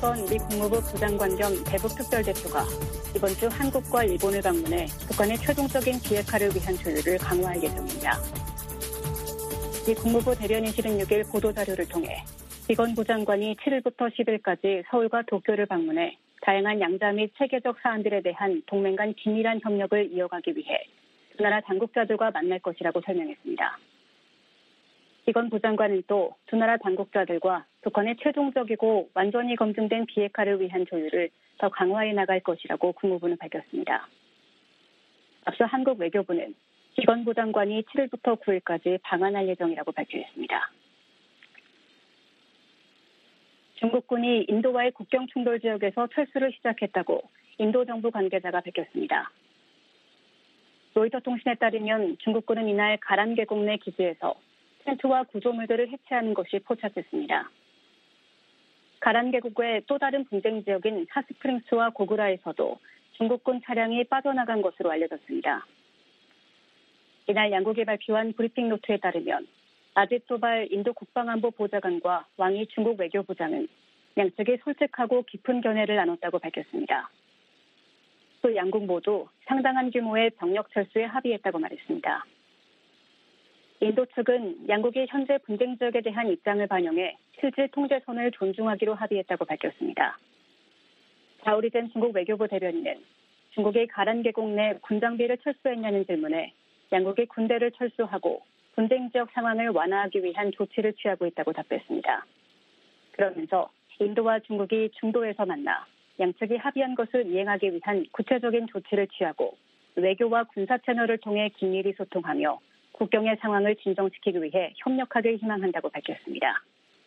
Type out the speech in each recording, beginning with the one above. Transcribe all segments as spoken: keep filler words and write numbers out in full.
서건 미 국무부 부장관 겸 대북 특별대표가 이번 주 한국과 일본을 방문해 북한의 최종적인 비핵화를 위한 조율을 강화할 예정입니다. 미 국무부 대변인실은 육 일 보도자료를 통해 비건 부장관이 칠 일부터 십 일까지 서울과 도쿄를 방문해 다양한 양자 및 체계적 사안들에 대한 동맹 간 긴밀한 협력을 이어가기 위해 두 나라 당국자들과 만날 것이라고 설명했습니다. 비건 부장관은 또 두 나라 당국자들과 북한의 최종적이고 완전히 검증된 비핵화를 위한 조율을 더 강화해 나갈 것이라고 국무부는 밝혔습니다. 앞서 한국 외교부는 비건 부장관이 칠 일부터 구 일까지 방한할 예정이라고 발표했습니다. 중국군이 인도와의 국경 충돌 지역에서 철수를 시작했다고 인도 정부 관계자가 밝혔습니다. 로이터 통신에 따르면 중국군은 이날 가란 계곡 내 기지에서 텐트와 구조물들을 해체하는 것이 포착됐습니다. 가란 계곡의 또 다른 분쟁 지역인 하스프링스와 고그라에서도 중국군 차량이 빠져나간 것으로 알려졌습니다. 이날 양국이 발표한 브리핑 노트에 따르면 아짓 도발 인도 국방안보 보좌관과 왕이 중국 외교부장은 양측이 솔직하고 깊은 견해를 나눴다고 밝혔습니다. 또 양국 모두 상당한 규모의 병력 철수에 합의했다고 말했습니다. 인도 측은 양국이 현재 분쟁 지역에 대한 입장을 반영해 실질 통제선을 존중하기로 합의했다고 밝혔습니다. 자오리젠 중국 외교부 대변인은 중국이 가란 계곡 내 군장비를 철수했냐는 질문에 양국이 군대를 철수하고 분쟁 지역 상황을 완화하기 위한 조치를 취하고 있다고 답했습니다. 그러면서 인도와 중국이 중도에서 만나 양측이 합의한 것을 이행하기 위한 구체적인 조치를 취하고 외교와 군사 채널을 통해 긴밀히 소통하며 국경의 상황을 진정시키기 위해 협력하길 희망한다고 밝혔습니다.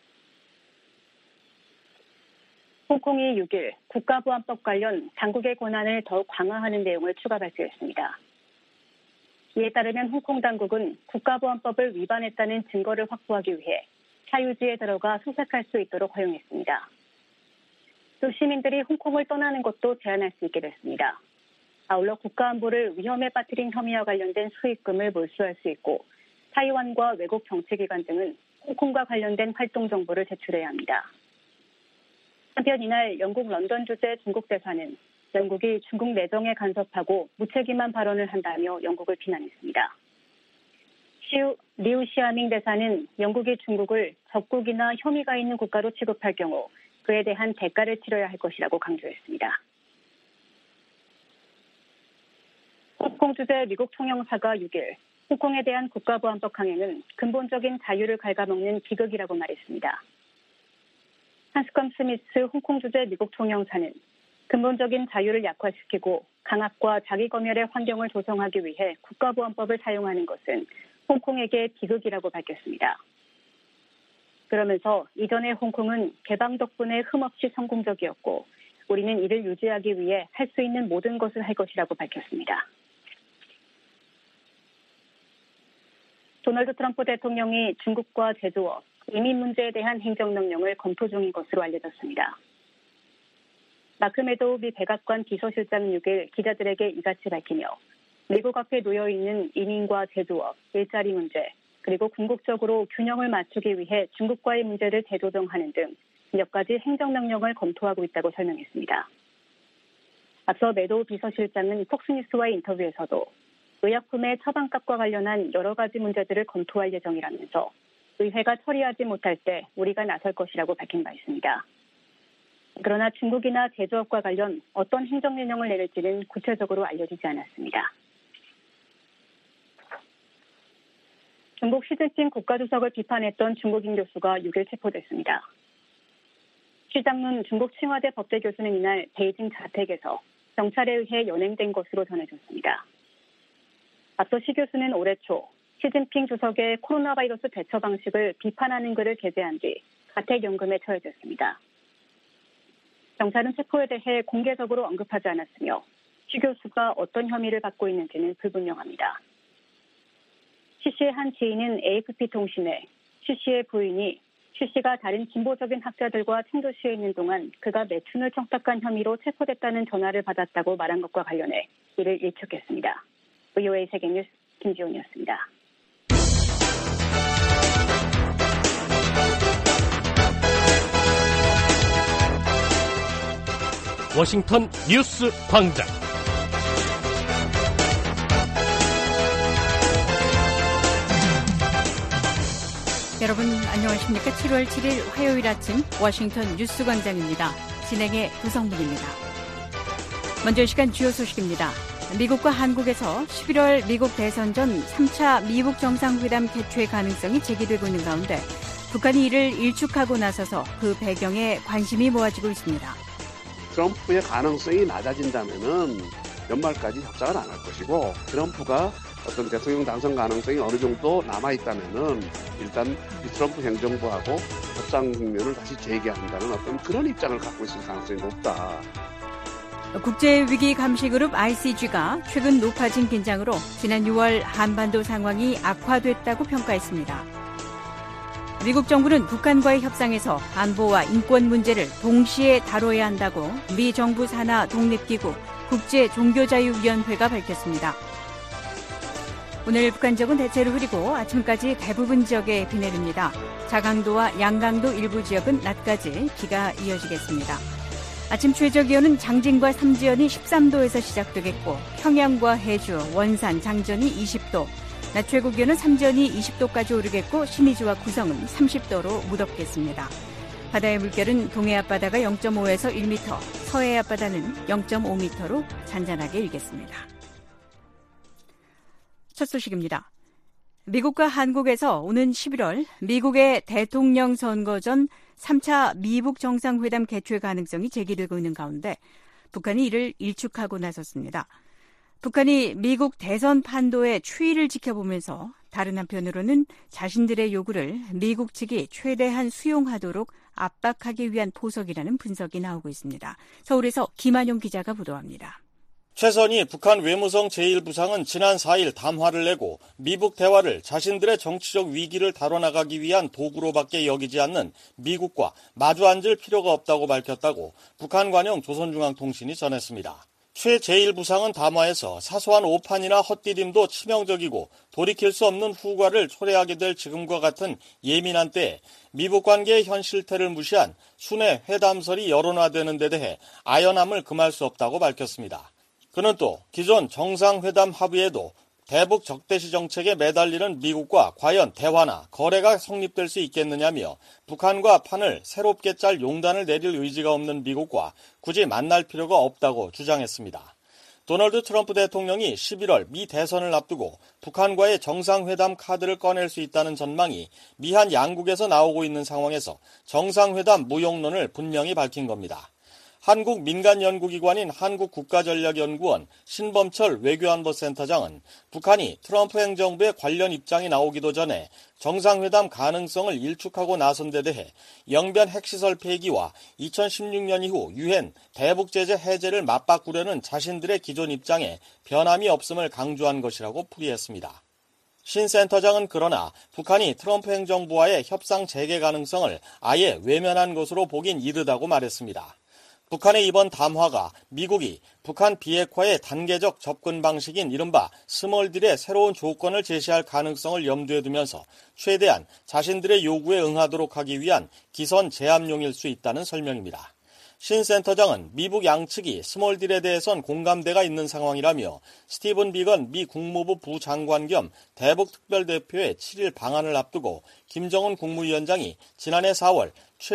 홍콩이 육 일 국가보안법 관련 당국의 권한을 더욱 강화하는 내용을 추가 발표했습니다. 이에 따르면 홍콩 당국은 국가보안법을 위반했다는 증거를 확보하기 위해 사유지에 들어가 수색할 수 있도록 허용했습니다. 또 시민들이 홍콩을 떠나는 것도 제한할 수 있게 됐습니다. 아울러 국가안보를 위험에 빠뜨린 혐의와 관련된 수익금을 몰수할 수 있고 타이완과 외국 정치기관 등은 홍콩과 관련된 활동 정보를 제출해야 합니다. 한편 이날 영국 런던 주재 중국 대사는 영국이 중국 내정에 간섭하고 무책임한 발언을 한다며 영국을 비난했습니다. 시우, 리우 시아밍 대사는 영국이 중국을 적국이나 혐의가 있는 국가로 취급할 경우 그에 대한 대가를 치러야 할 것이라고 강조했습니다. 홍콩 주재 미국 총영사가 육 일 홍콩에 대한 국가보안법 강행은 근본적인 자유를 갉아먹는 비극이라고 말했습니다. 한스컴 스미스 홍콩 주재 미국 총영사는 근본적인 자유를 약화시키고 강압과 자기검열의 환경을 조성하기 위해 국가보안법을 사용하는 것은 홍콩에게 비극이라고 밝혔습니다. 그러면서 이전의 홍콩은 개방 덕분에 흠없이 성공적이었고 우리는 이를 유지하기 위해 할 수 있는 모든 것을 할 것이라고 밝혔습니다. 도널드 트럼프 대통령이 중국과 제조업, 이민 문제에 대한 행정명령을 검토 중인 것으로 알려졌습니다. 마크 메도우 미 백악관 비서실장은 육 일 기자들에게 이같이 밝히며 미국 앞에 놓여있는 이민과 제조업, 일자리 문제, 그리고 궁극적으로 균형을 맞추기 위해 중국과의 문제를 재조정하는 등 몇 가지 행정명령을 검토하고 있다고 설명했습니다. 앞서 메도우 비서실장은 폭스뉴스와의 인터뷰에서도 의약품의 처방값과 관련한 여러 가지 문제들을 검토할 예정이라면서 의회가 처리하지 못할 때 우리가 나설 것이라고 밝힌 바 있습니다. 그러나 중국이나 제조업과 관련 어떤 행정명령을 내릴지는 구체적으로 알려지지 않았습니다. 중국 시진핑 국가주석을 비판했던 중국인 교수가 육 일 체포됐습니다. 시장룬 중국 칭화대 법대 교수는 이날 베이징 자택에서 경찰에 의해 연행된 것으로 전해졌습니다. 앞서 시 교수는 올해 초 시진핑 주석의 코로나 바이러스 대처 방식을 비판하는 글을 게재한 뒤 가택연금에 처해졌습니다. 경찰은 체포에 대해 공개적으로 언급하지 않았으며 시 교수가 어떤 혐의를 받고 있는지는 불분명합니다. 시 씨의 한 지인은 에이에프피 통신에 시 씨의 부인이 시 씨가 다른 진보적인 학자들과 청주시에 있는 동안 그가 매춘을 청탁한 혐의로 체포됐다는 전화를 받았다고 말한 것과 관련해 이를 일축했습니다. 브이오에이 세계뉴스 김지훈이었습니다. 워싱턴 뉴스 광장. 여러분 안녕하십니까? 칠월 칠일 화요일 아침 워싱턴 뉴스 광장입니다. 진행의 구성문입니다. 먼저 이 시간 주요 소식입니다. 미국과 한국에서 십일월 미국 대선 전 삼 차 미북 정상회담 개최 가능성이 제기되고 있는 가운데 북한이 이를 일축하고 나서서 그 배경에 관심이 모아지고 있습니다. 트럼프의 가능성이 낮아진다면은 연말까지 협상을 안 할 것이고, 트럼프가 어떤 대통령 당선 가능성이 어느 정도 남아있다면은 일단 이 트럼프 행정부하고 협상 국면을 다시 재개한다는 어떤 그런 입장을 갖고 있을 가능성이 높다. 국제위기감시그룹 아이씨지가 최근 높아진 긴장으로 지난 유월 한반도 상황이 악화됐다고 평가했습니다. 미국 정부는 북한과의 협상에서 안보와 인권 문제를 동시에 다뤄야 한다고 미 정부 산하 독립기구 국제종교자유위원회가 밝혔습니다. 오늘 북한 지역은 대체로 흐리고 아침까지 대부분 지역에 비 내립니다. 자강도와 양강도 일부 지역은 낮까지 비가 이어지겠습니다. 아침 최저기온은 장진과 삼지연이 십삼 도에서 시작되겠고 평양과 해주, 원산, 장전이 이십 도, 낮 최고 기온은 삼지연이 이십 도까지 오르겠고 신의주와 구성은 삼십 도로 무덥겠습니다. 바다의 물결은 동해 앞바다가 영 점 오에서 일 미터, 서해 앞바다는 영 점 오 미터로 잔잔하게 일겠습니다. 첫 소식입니다. 미국과 한국에서 오는 십일월 미국의 대통령 선거 전 삼 차 미북 정상회담 개최 가능성이 제기되고 있는 가운데 북한이 이를 일축하고 나섰습니다. 북한이 미국 대선 판도의 추이를 지켜보면서 다른 한편으로는 자신들의 요구를 미국 측이 최대한 수용하도록 압박하기 위한 포석이라는 분석이 나오고 있습니다. 서울에서 김한용 기자가 보도합니다. 최선희 북한 외무성 제일 부상은 지난 사일 담화를 내고 미북 대화를 자신들의 정치적 위기를 다뤄나가기 위한 도구로밖에 여기지 않는 미국과 마주 앉을 필요가 없다고 밝혔다고 북한 관영 조선중앙통신이 전했습니다. 최 제일 부상은 담화에서 사소한 오판이나 헛디딤도 치명적이고 돌이킬 수 없는 후과를 초래하게 될 지금과 같은 예민한 때에 미북 관계의 현 실태를 무시한 순회 회담설이 여론화되는 데 대해 아연함을 금할 수 없다고 밝혔습니다. 그는 또 기존 정상회담 합의에도 대북 적대시 정책에 매달리는 미국과 과연 대화나 거래가 성립될 수 있겠느냐며 북한과 판을 새롭게 짤 용단을 내릴 의지가 없는 미국과 굳이 만날 필요가 없다고 주장했습니다. 도널드 트럼프 대통령이 십일월 미 대선을 앞두고 북한과의 정상회담 카드를 꺼낼 수 있다는 전망이 미한 양국에서 나오고 있는 상황에서 정상회담 무용론을 분명히 밝힌 겁니다. 한국 민간연구기관인 한국국가전략연구원 신범철 외교안보센터장은 북한이 트럼프 행정부의 관련 입장이 나오기도 전에 정상회담 가능성을 일축하고 나선 데 대해 영변 핵시설 폐기와 이천십육 년 이후 유엔 대북제재 해제를 맞바꾸려는 자신들의 기존 입장에 변함이 없음을 강조한 것이라고 풀이했습니다. 신 센터장은 그러나 북한이 트럼프 행정부와의 협상 재개 가능성을 아예 외면한 것으로 보긴 이르다고 말했습니다. 북한의 이번 담화가 미국이 북한 비핵화의 단계적 접근 방식인 이른바 스몰딜의 새로운 조건을 제시할 가능성을 염두에 두면서 최대한 자신들의 요구에 응하도록 하기 위한 기선 제압용일 수 있다는 설명입니다. 신 센터장은 미북 양측이 스몰딜에 대해선 공감대가 있는 상황이라며 스티븐 비건 미 국무부 부장관 겸 대북특별대표의 칠일 방한을 앞두고 김정은 국무위원장이 지난해 사월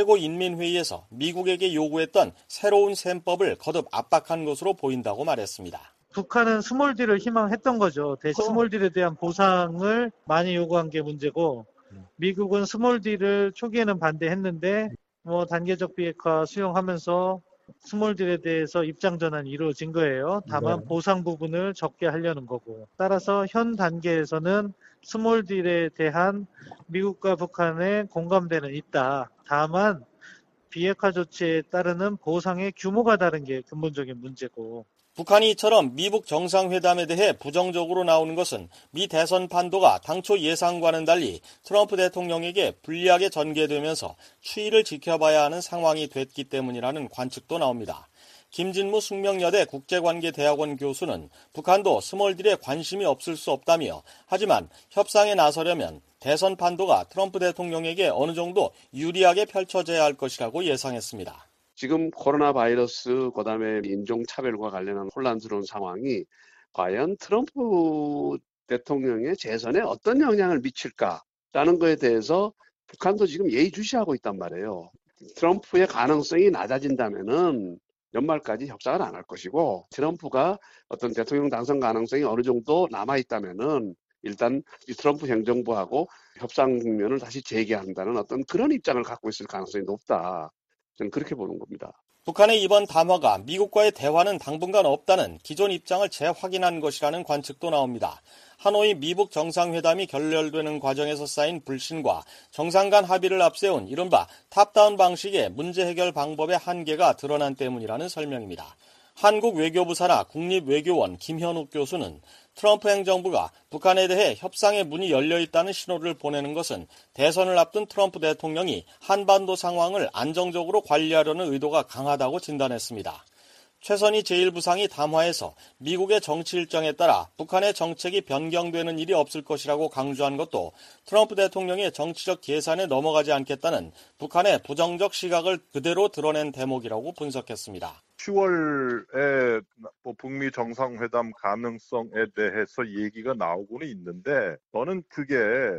최고인민회의에서 미국에게 요구했던 새로운 셈법을 거듭 압박한 것으로 보인다고 말했습니다. 북한은 스몰딜을 희망했던 거죠. 대신 스몰딜에 대한 보상을 많이 요구한 게 문제고, 미국은 스몰딜을 초기에는 반대했는데 뭐 단계적 비핵화 수용하면서 스몰딜에 대해서 입장 전환이 이루어진 거예요. 다만 네. 보상 부분을 적게 하려는 거고, 따라서 현 단계에서는 스몰딜에 대한 미국과 북한의 공감대는 있다. 다만 비핵화 조치에 따르는 보상의 규모가 다른 게 근본적인 문제고, 북한이 이처럼 미북 정상회담에 대해 부정적으로 나오는 것은 미 대선 판도가 당초 예상과는 달리 트럼프 대통령에게 불리하게 전개되면서 추이를 지켜봐야 하는 상황이 됐기 때문이라는 관측도 나옵니다. 김진무 숙명여대 국제관계대학원 교수는 북한도 스몰딜에 관심이 없을 수 없다며, 하지만 협상에 나서려면 대선 판도가 트럼프 대통령에게 어느 정도 유리하게 펼쳐져야 할 것이라고 예상했습니다. 지금 코로나 바이러스 그다음에 인종차별과 관련한 혼란스러운 상황이 과연 트럼프 대통령의 재선에 어떤 영향을 미칠까라는 거에 대해서 북한도 지금 예의주시하고 있단 말이에요. 트럼프의 가능성이 낮아진다면은 연말까지 협상을 안 할 것이고, 트럼프가 어떤 대통령 당선 가능성이 어느 정도 남아있다면은 일단 이 트럼프 행정부하고 협상 국면을 다시 재개한다는 어떤 그런 입장을 갖고 있을 가능성이 높다. 저는 그렇게 보는 겁니다. 북한의 이번 담화가 미국과의 대화는 당분간 없다는 기존 입장을 재확인한 것이라는 관측도 나옵니다. 하노이 미북 정상회담이 결렬되는 과정에서 쌓인 불신과 정상 간 합의를 앞세운 이른바 탑다운 방식의 문제 해결 방법의 한계가 드러난 때문이라는 설명입니다. 한국 외교부 산하 국립외교원 김현욱 교수는 트럼프 행정부가 북한에 대해 협상의 문이 열려 있다는 신호를 보내는 것은 대선을 앞둔 트럼프 대통령이 한반도 상황을 안정적으로 관리하려는 의도가 강하다고 진단했습니다. 최선희 제일 부상이 담화에서 미국의 정치 일정에 따라 북한의 정책이 변경되는 일이 없을 것이라고 강조한 것도 트럼프 대통령의 정치적 계산에 넘어가지 않겠다는 북한의 부정적 시각을 그대로 드러낸 대목이라고 분석했습니다. 시월에 뭐 북미 정상회담 가능성에 대해서 얘기가 나오고는 있는데 저는 그게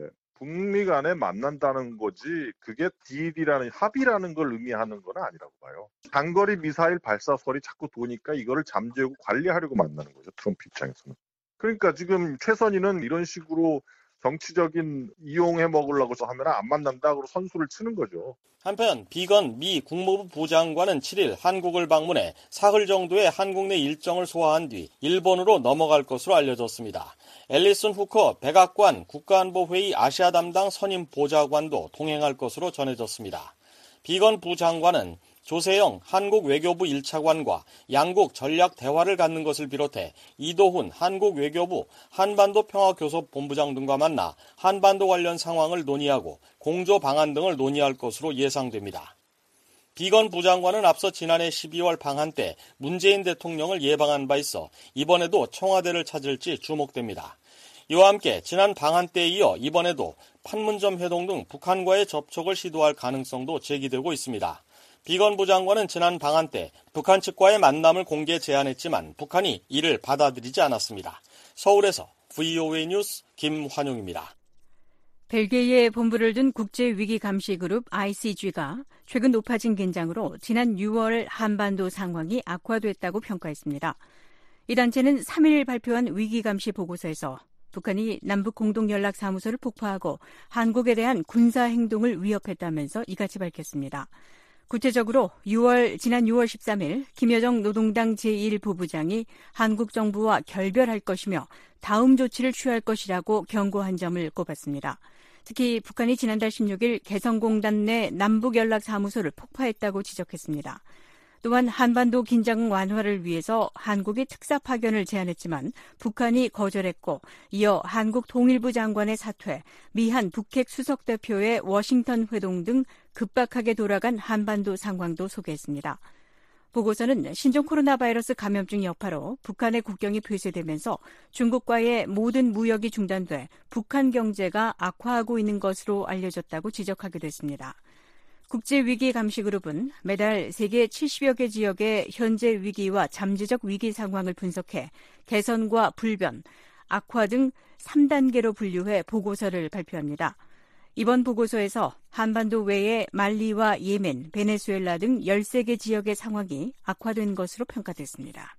북미 간에 만난다는 거지 그게 딜이라는 합의라는 걸 의미하는 건 아니라고 봐요. 단거리 미사일 발사설이 자꾸 도니까 이거를 잠재우고 관리하려고 만나는 거죠. 트럼프 입장에서는. 그러니까 지금 최선희는 이런 식으로 정치적인 이용해 먹으려고 하면 안 만난다 그러고 선수를 치는 거죠. 한편 비건 미 국무부 부장관은 칠일 한국을 방문해 사흘 정도의 한국 내 일정을 소화한 뒤 일본으로 넘어갈 것으로 알려졌습니다. 앨리슨 후커 백악관 국가안보회의 아시아 담당 선임 보좌관도 동행할 것으로 전해졌습니다. 비건 부장관은 조세영 한국 외교부 일 차관과 양국 전략 대화를 갖는 것을 비롯해 이도훈 한국 외교부 한반도 평화교섭 본부장 등과 만나 한반도 관련 상황을 논의하고 공조 방안 등을 논의할 것으로 예상됩니다. 비건 부장관은 앞서 지난해 십이월 방한 때 문재인 대통령을 예방한 바 있어 이번에도 청와대를 찾을지 주목됩니다. 이와 함께 지난 방한 때에 이어 이번에도 판문점 회동 등 북한과의 접촉을 시도할 가능성도 제기되고 있습니다. 비건 부장관은 지난 방한 때 북한 측과의 만남을 공개 제안했지만 북한이 이를 받아들이지 않았습니다. 서울에서 브이오에이 뉴스 김환용입니다. 벨기에에 본부를 둔 국제위기감시그룹 아이씨지가 최근 높아진 긴장으로 지난 유월 한반도 상황이 악화됐다고 평가했습니다. 이 단체는 삼일 발표한 위기감시 보고서에서 북한이 남북공동연락사무소를 폭파하고 한국에 대한 군사행동을 위협했다면서 이같이 밝혔습니다. 구체적으로 유월, 지난 유월 십삼일 김여정 노동당 제일 부부장이 한국 정부와 결별할 것이며 다음 조치를 취할 것이라고 경고한 점을 꼽았습니다. 특히 북한이 지난달 십육일 개성공단 내 남북연락사무소를 폭파했다고 지적했습니다. 또한 한반도 긴장 완화를 위해서 한국이 특사 파견을 제안했지만 북한이 거절했고 이어 한국 통일부 장관의 사퇴, 미한 북핵 수석대표의 워싱턴 회동 등 급박하게 돌아간 한반도 상황도 소개했습니다. 보고서는 신종 코로나 바이러스 감염증 여파로 북한의 국경이 폐쇄되면서 중국과의 모든 무역이 중단돼 북한 경제가 악화하고 있는 것으로 알려졌다고 지적하기도 했습니다. 국제위기감시그룹은 매달 세계 칠십여 개 지역의 현재 위기와 잠재적 위기 상황을 분석해 개선과 불변, 악화 등 삼 단계로 분류해 보고서를 발표합니다. 이번 보고서에서 한반도 외에 말리와 예멘, 베네수엘라 등 열세 개 지역의 상황이 악화된 것으로 평가됐습니다.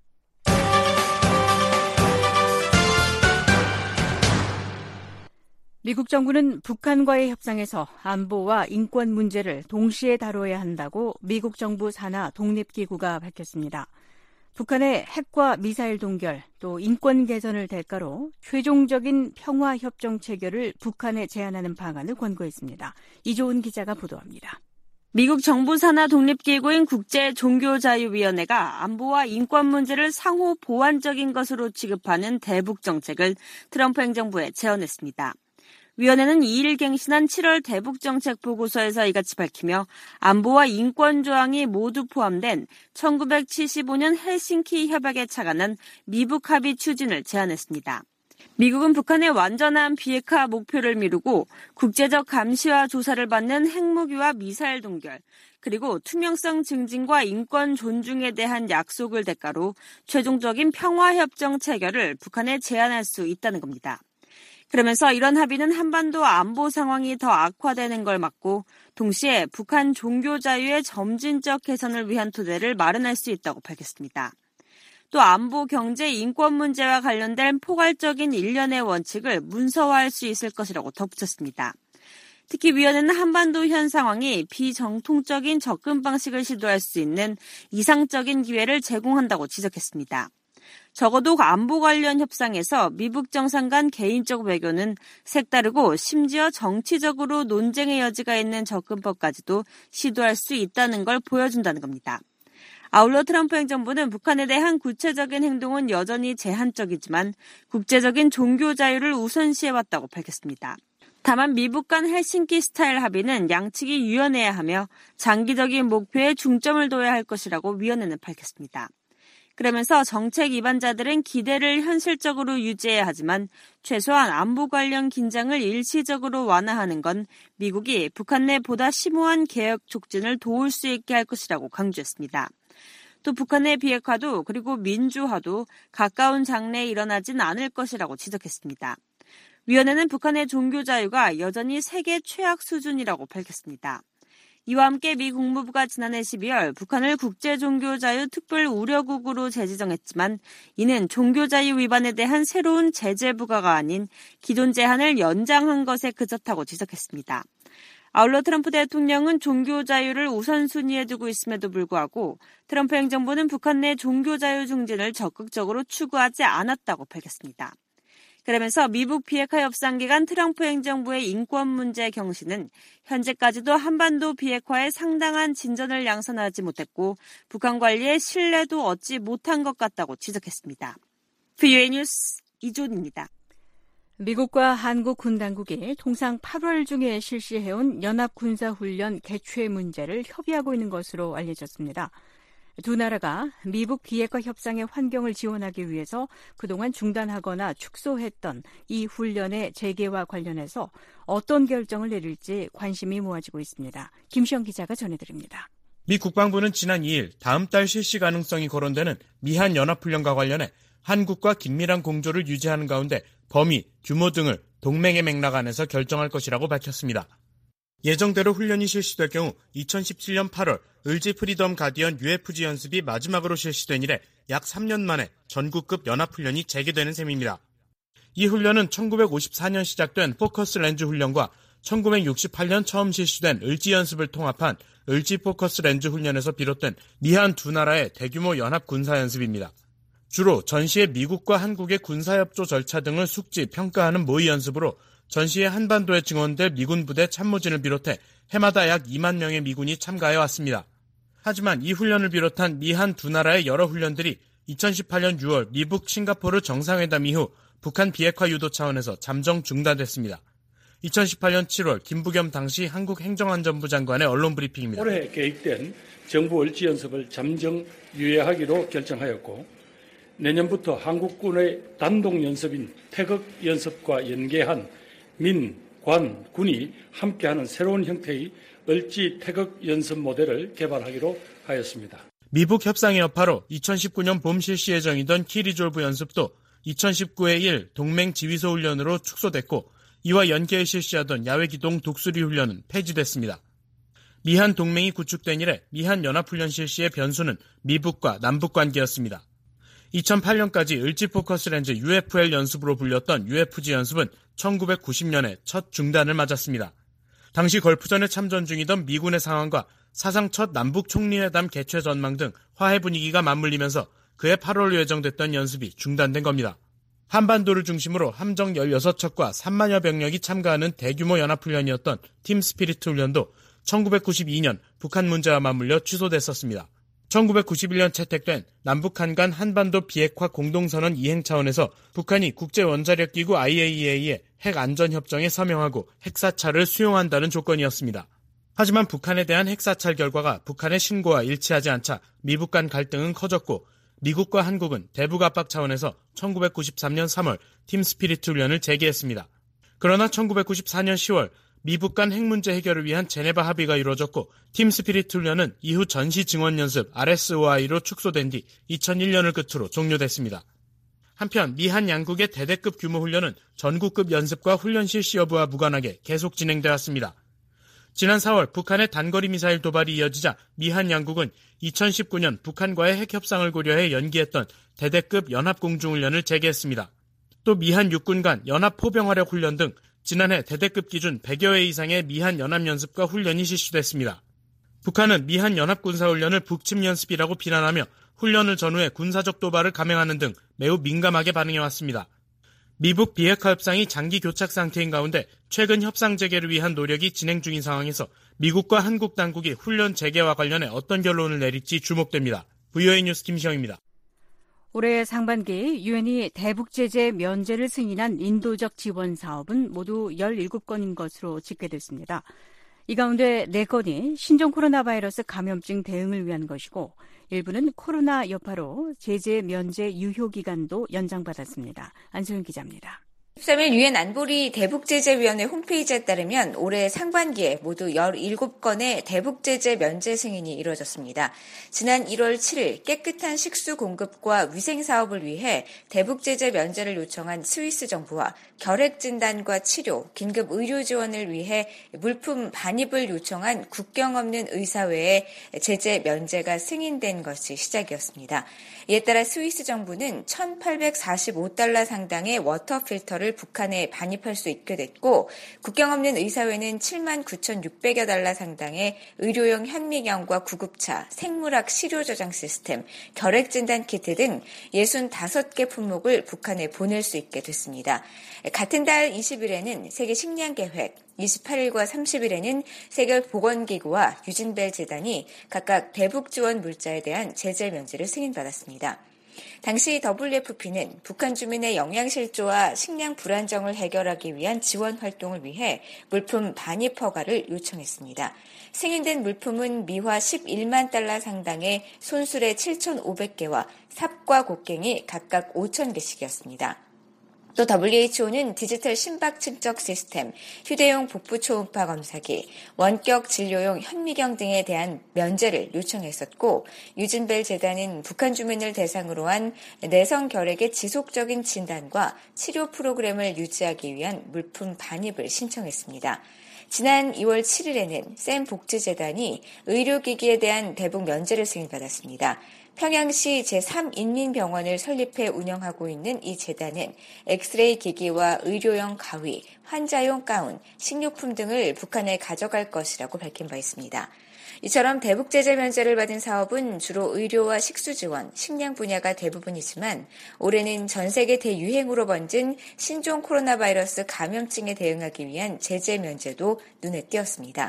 미국 정부는 북한과의 협상에서 안보와 인권 문제를 동시에 다뤄야 한다고 미국 정부 산하 독립기구가 밝혔습니다. 북한의 핵과 미사일 동결, 또 인권 개선을 대가로 최종적인 평화협정 체결을 북한에 제안하는 방안을 권고했습니다. 이조은 기자가 보도합니다. 미국 정부 산하 독립기구인 국제종교자유위원회가 안보와 인권 문제를 상호 보완적인 것으로 취급하는 대북 정책을 트럼프 행정부에 제안했습니다. 위원회는 이일 갱신한 칠월 대북정책 보고서에서 이같이 밝히며 안보와 인권 조항이 모두 포함된 천구백칠십오년 헬싱키 협약에 착안한 미북 합의 추진을 제안했습니다. 미국은 북한의 완전한 비핵화 목표를 미루고 국제적 감시와 조사를 받는 핵무기와 미사일 동결, 그리고 투명성 증진과 인권 존중에 대한 약속을 대가로 최종적인 평화협정 체결을 북한에 제안할 수 있다는 겁니다. 그러면서 이런 합의는 한반도 안보 상황이 더 악화되는 걸 막고 동시에 북한 종교 자유의 점진적 개선을 위한 토대를 마련할 수 있다고 밝혔습니다. 또 안보, 경제, 인권 문제와 관련된 포괄적인 일련의 원칙을 문서화할 수 있을 것이라고 덧붙였습니다. 특히 위원회는 한반도 현 상황이 비정통적인 접근 방식을 시도할 수 있는 이상적인 기회를 제공한다고 지적했습니다. 적어도 안보 관련 협상에서 미북 정상 간 개인적 외교는 색다르고 심지어 정치적으로 논쟁의 여지가 있는 접근법까지도 시도할 수 있다는 걸 보여준다는 겁니다. 아울러 트럼프 행정부는 북한에 대한 구체적인 행동은 여전히 제한적이지만 국제적인 종교 자유를 우선시해왔다고 밝혔습니다. 다만 미북 간 헬싱키 스타일 합의는 양측이 유연해야 하며 장기적인 목표에 중점을 둬야 할 것이라고 위원회는 밝혔습니다. 그러면서 정책 위반자들은 기대를 현실적으로 유지해야 하지만 최소한 안보 관련 긴장을 일시적으로 완화하는 건 미국이 북한 내 보다 심오한 개혁 촉진을 도울 수 있게 할 것이라고 강조했습니다. 또 북한의 비핵화도 그리고 민주화도 가까운 장래에 일어나진 않을 것이라고 지적했습니다. 위원회는 북한의 종교 자유가 여전히 세계 최악 수준이라고 밝혔습니다. 이와 함께 미 국무부가 지난해 십이월 북한을 국제종교자유 특별 우려국으로 재지정했지만 이는 종교자유 위반에 대한 새로운 제재 부과가 아닌 기존 제한을 연장한 것에 그쳤다고 지적했습니다. 아울러 트럼프 대통령은 종교자유를 우선순위에 두고 있음에도 불구하고 트럼프 행정부는 북한 내 종교자유 증진을 적극적으로 추구하지 않았다고 밝혔습니다. 그러면서 미북 비핵화 협상 기간 트럼프 행정부의 인권 문제 경신은 현재까지도 한반도 비핵화에 상당한 진전을 양산하지 못했고 북한 관리에 신뢰도 얻지 못한 것 같다고 지적했습니다. 브이오에이 뉴스 이존입니다. 미국과 한국 군 당국이 통상 팔월 중에 실시해온 연합군사훈련 개최 문제를 협의하고 있는 것으로 알려졌습니다. 두 나라가 미북 비핵화 협상의 환경을 지원하기 위해서 그동안 중단하거나 축소했던 이 훈련의 재개와 관련해서 어떤 결정을 내릴지 관심이 모아지고 있습니다. 김시영 기자가 전해드립니다. 미 국방부는 지난 이 일 다음 달 실시 가능성이 거론되는 미한 연합훈련과 관련해 한국과 긴밀한 공조를 유지하는 가운데 범위, 규모 등을 동맹의 맥락 안에서 결정할 것이라고 밝혔습니다. 예정대로 훈련이 실시될 경우 이천십칠 년 팔월 을지 프리덤 가디언 유에프지 연습이 마지막으로 실시된 이래 약 삼 년 만에 전국급 연합훈련이 재개되는 셈입니다. 이 훈련은 천구백오십사 년 시작된 포커스 렌즈 훈련과 천구백육십팔 년 처음 실시된 을지 연습을 통합한 을지 포커스 렌즈 훈련에서 비롯된 미한 두 나라의 대규모 연합 군사 연습입니다. 주로 전시의 미국과 한국의 군사협조 절차 등을 숙지, 평가하는 모의 연습으로 전시의 한반도에 증원될 미군 부대 참모진을 비롯해 해마다 약 이만 명의 미군이 참가해왔습니다. 하지만 이 훈련을 비롯한 미한 두 나라의 여러 훈련들이 이천십팔 년 유월 미북 싱가포르 정상회담 이후 북한 비핵화 유도 차원에서 잠정 중단됐습니다. 이천십팔 년 칠월 김부겸 당시 한국행정안전부 장관의 언론 브리핑입니다. 올해 계획된 정부 을지 연습을 잠정 유예하기로 결정하였고 내년부터 한국군의 단독 연습인 태극 연습과 연계한 민, 관, 군이 함께하는 새로운 형태의 을지 태극 연습 모델을 개발하기로 하였습니다. 미북 협상의 여파로 이천십구 년 봄 실시 예정이던 키리졸브 연습도 이천십구의 일 동맹 지휘소 훈련으로 축소됐고 이와 연계해 실시하던 야외기동 독수리 훈련은 폐지됐습니다. 미한 동맹이 구축된 이래 미한 연합훈련 실시의 변수는 미북과 남북 관계였습니다. 이천팔 년까지 을지 포커스 렌즈 유에프엘 연습으로 불렸던 유에프지 연습은 천구백구십 년에 첫 중단을 맞았습니다. 당시 걸프전에 참전 중이던 미군의 상황과 사상 첫 남북 총리회담 개최 전망 등 화해 분위기가 맞물리면서 그해 팔월로 예정됐던 연습이 중단된 겁니다. 한반도를 중심으로 함정 열여섯 척과 삼만여 병력이 참가하는 대규모 연합훈련이었던 팀 스피리트 훈련도 천구백구십이 년 북한 문제와 맞물려 취소됐었습니다. 천구백구십일 년 채택된 남북한 간 한반도 비핵화 공동선언 이행 차원에서 북한이 국제원자력기구 아이에이이에이의 핵안전협정에 서명하고 핵사찰을 수용한다는 조건이었습니다. 하지만 북한에 대한 핵사찰 결과가 북한의 신고와 일치하지 않자 미북 간 갈등은 커졌고 미국과 한국은 대북 압박 차원에서 천구백구십삼년 삼월 팀 스피리트 훈련을 재개했습니다. 그러나 천구백구십사년 시월 미북 간 핵 문제 해결을 위한 제네바 합의가 이루어졌고 팀 스피리트 훈련은 이후 전시 증원 연습 알에스오아이로 축소된 뒤 이천일년을 끝으로 종료됐습니다. 한편 미한 양국의 대대급 규모 훈련은 전국급 연습과 훈련 실시 여부와 무관하게 계속 진행돼 왔습니다. 지난 사월 북한의 단거리 미사일 도발이 이어지자 미한 양국은 이천십구년 북한과의 핵 협상을 고려해 연기했던 대대급 연합공중훈련을 재개했습니다. 또 미한 육군 간 연합 포병화력 훈련 등 지난해 대대급 기준 백여 회 이상의 미한 연합연습과 훈련이 실시됐습니다. 북한은 미한 연합군사훈련을 북침연습이라고 비난하며 훈련을 전후해 군사적 도발을 감행하는 등 매우 민감하게 반응해왔습니다. 미북 비핵화 협상이 장기 교착 상태인 가운데 최근 협상 재개를 위한 노력이 진행 중인 상황에서 미국과 한국 당국이 훈련 재개와 관련해 어떤 결론을 내릴지 주목됩니다. 브이오에이 뉴스 김시영입니다. 올해 상반기 유엔이 대북 제재 면제를 승인한 인도적 지원 사업은 모두 열일곱 건인 것으로 집계됐습니다. 이 가운데 네 건이 신종 코로나 바이러스 감염증 대응을 위한 것이고 일부는 코로나 여파로 제재 면제 유효 기간도 연장받았습니다. 안소영 기자입니다. 십삼일 유엔 안보리 대북제재위원회 홈페이지에 따르면 올해 상반기에 모두 열일곱 건의 대북제재 면제 승인이 이루어졌습니다. 지난 일월 칠일 깨끗한 식수 공급과 위생 사업을 위해 대북제재 면제를 요청한 스위스 정부와 결핵 진단과 치료, 긴급 의료 지원을 위해 물품 반입을 요청한 국경 없는 의사회의 제재 면제가 승인된 것이 시작이었습니다. 이에 따라 스위스 정부는 천팔백사십오 달러 상당의 워터 필터를 북한에 반입할 수 있게 됐고 국경 없는 의사회는 칠만 구천육백여 달러 상당의 의료용 현미경과 구급차, 생물학 시료 저장 시스템, 결핵 진단 키트 등 육십오 개 품목을 북한에 보낼 수 있게 됐습니다. 같은 달 이십일에는 세계 식량 계획, 이십팔일과 삼십일에는 세계보건기구와 유진벨 재단이 각각 대북 지원 물자에 대한 제재 면제를 승인받았습니다. 당시 더블유에프피는 북한 주민의 영양실조와 식량 불안정을 해결하기 위한 지원 활동을 위해 물품 반입 허가를 요청했습니다. 승인된 물품은 미화 십일만 달러 상당의 손수레 칠천오백 개와 삽과 곡괭이 각각 오천 개씩이었습니다. 또 더블유에이치오는 디지털 심박 측정 시스템, 휴대용 복부 초음파 검사기, 원격 진료용 현미경 등에 대한 면제를 요청했었고 유진벨 재단은 북한 주민을 대상으로 한 내성 결핵의 지속적인 진단과 치료 프로그램을 유지하기 위한 물품 반입을 신청했습니다. 지난 이월 칠일에는 샘 복지재단이 의료기기에 대한 대북 면제를 승인받았습니다. 평양시 제삼 인민병원을 설립해 운영하고 있는 이 재단은 엑스레이 기기와 의료용 가위, 환자용 가운, 식료품 등을 북한에 가져갈 것이라고 밝힌 바 있습니다. 이처럼 대북 제재 면제를 받은 사업은 주로 의료와 식수 지원, 식량 분야가 대부분이지만 올해는 전 세계 대유행으로 번진 신종 코로나 바이러스 감염증에 대응하기 위한 제재 면제도 눈에 띄었습니다.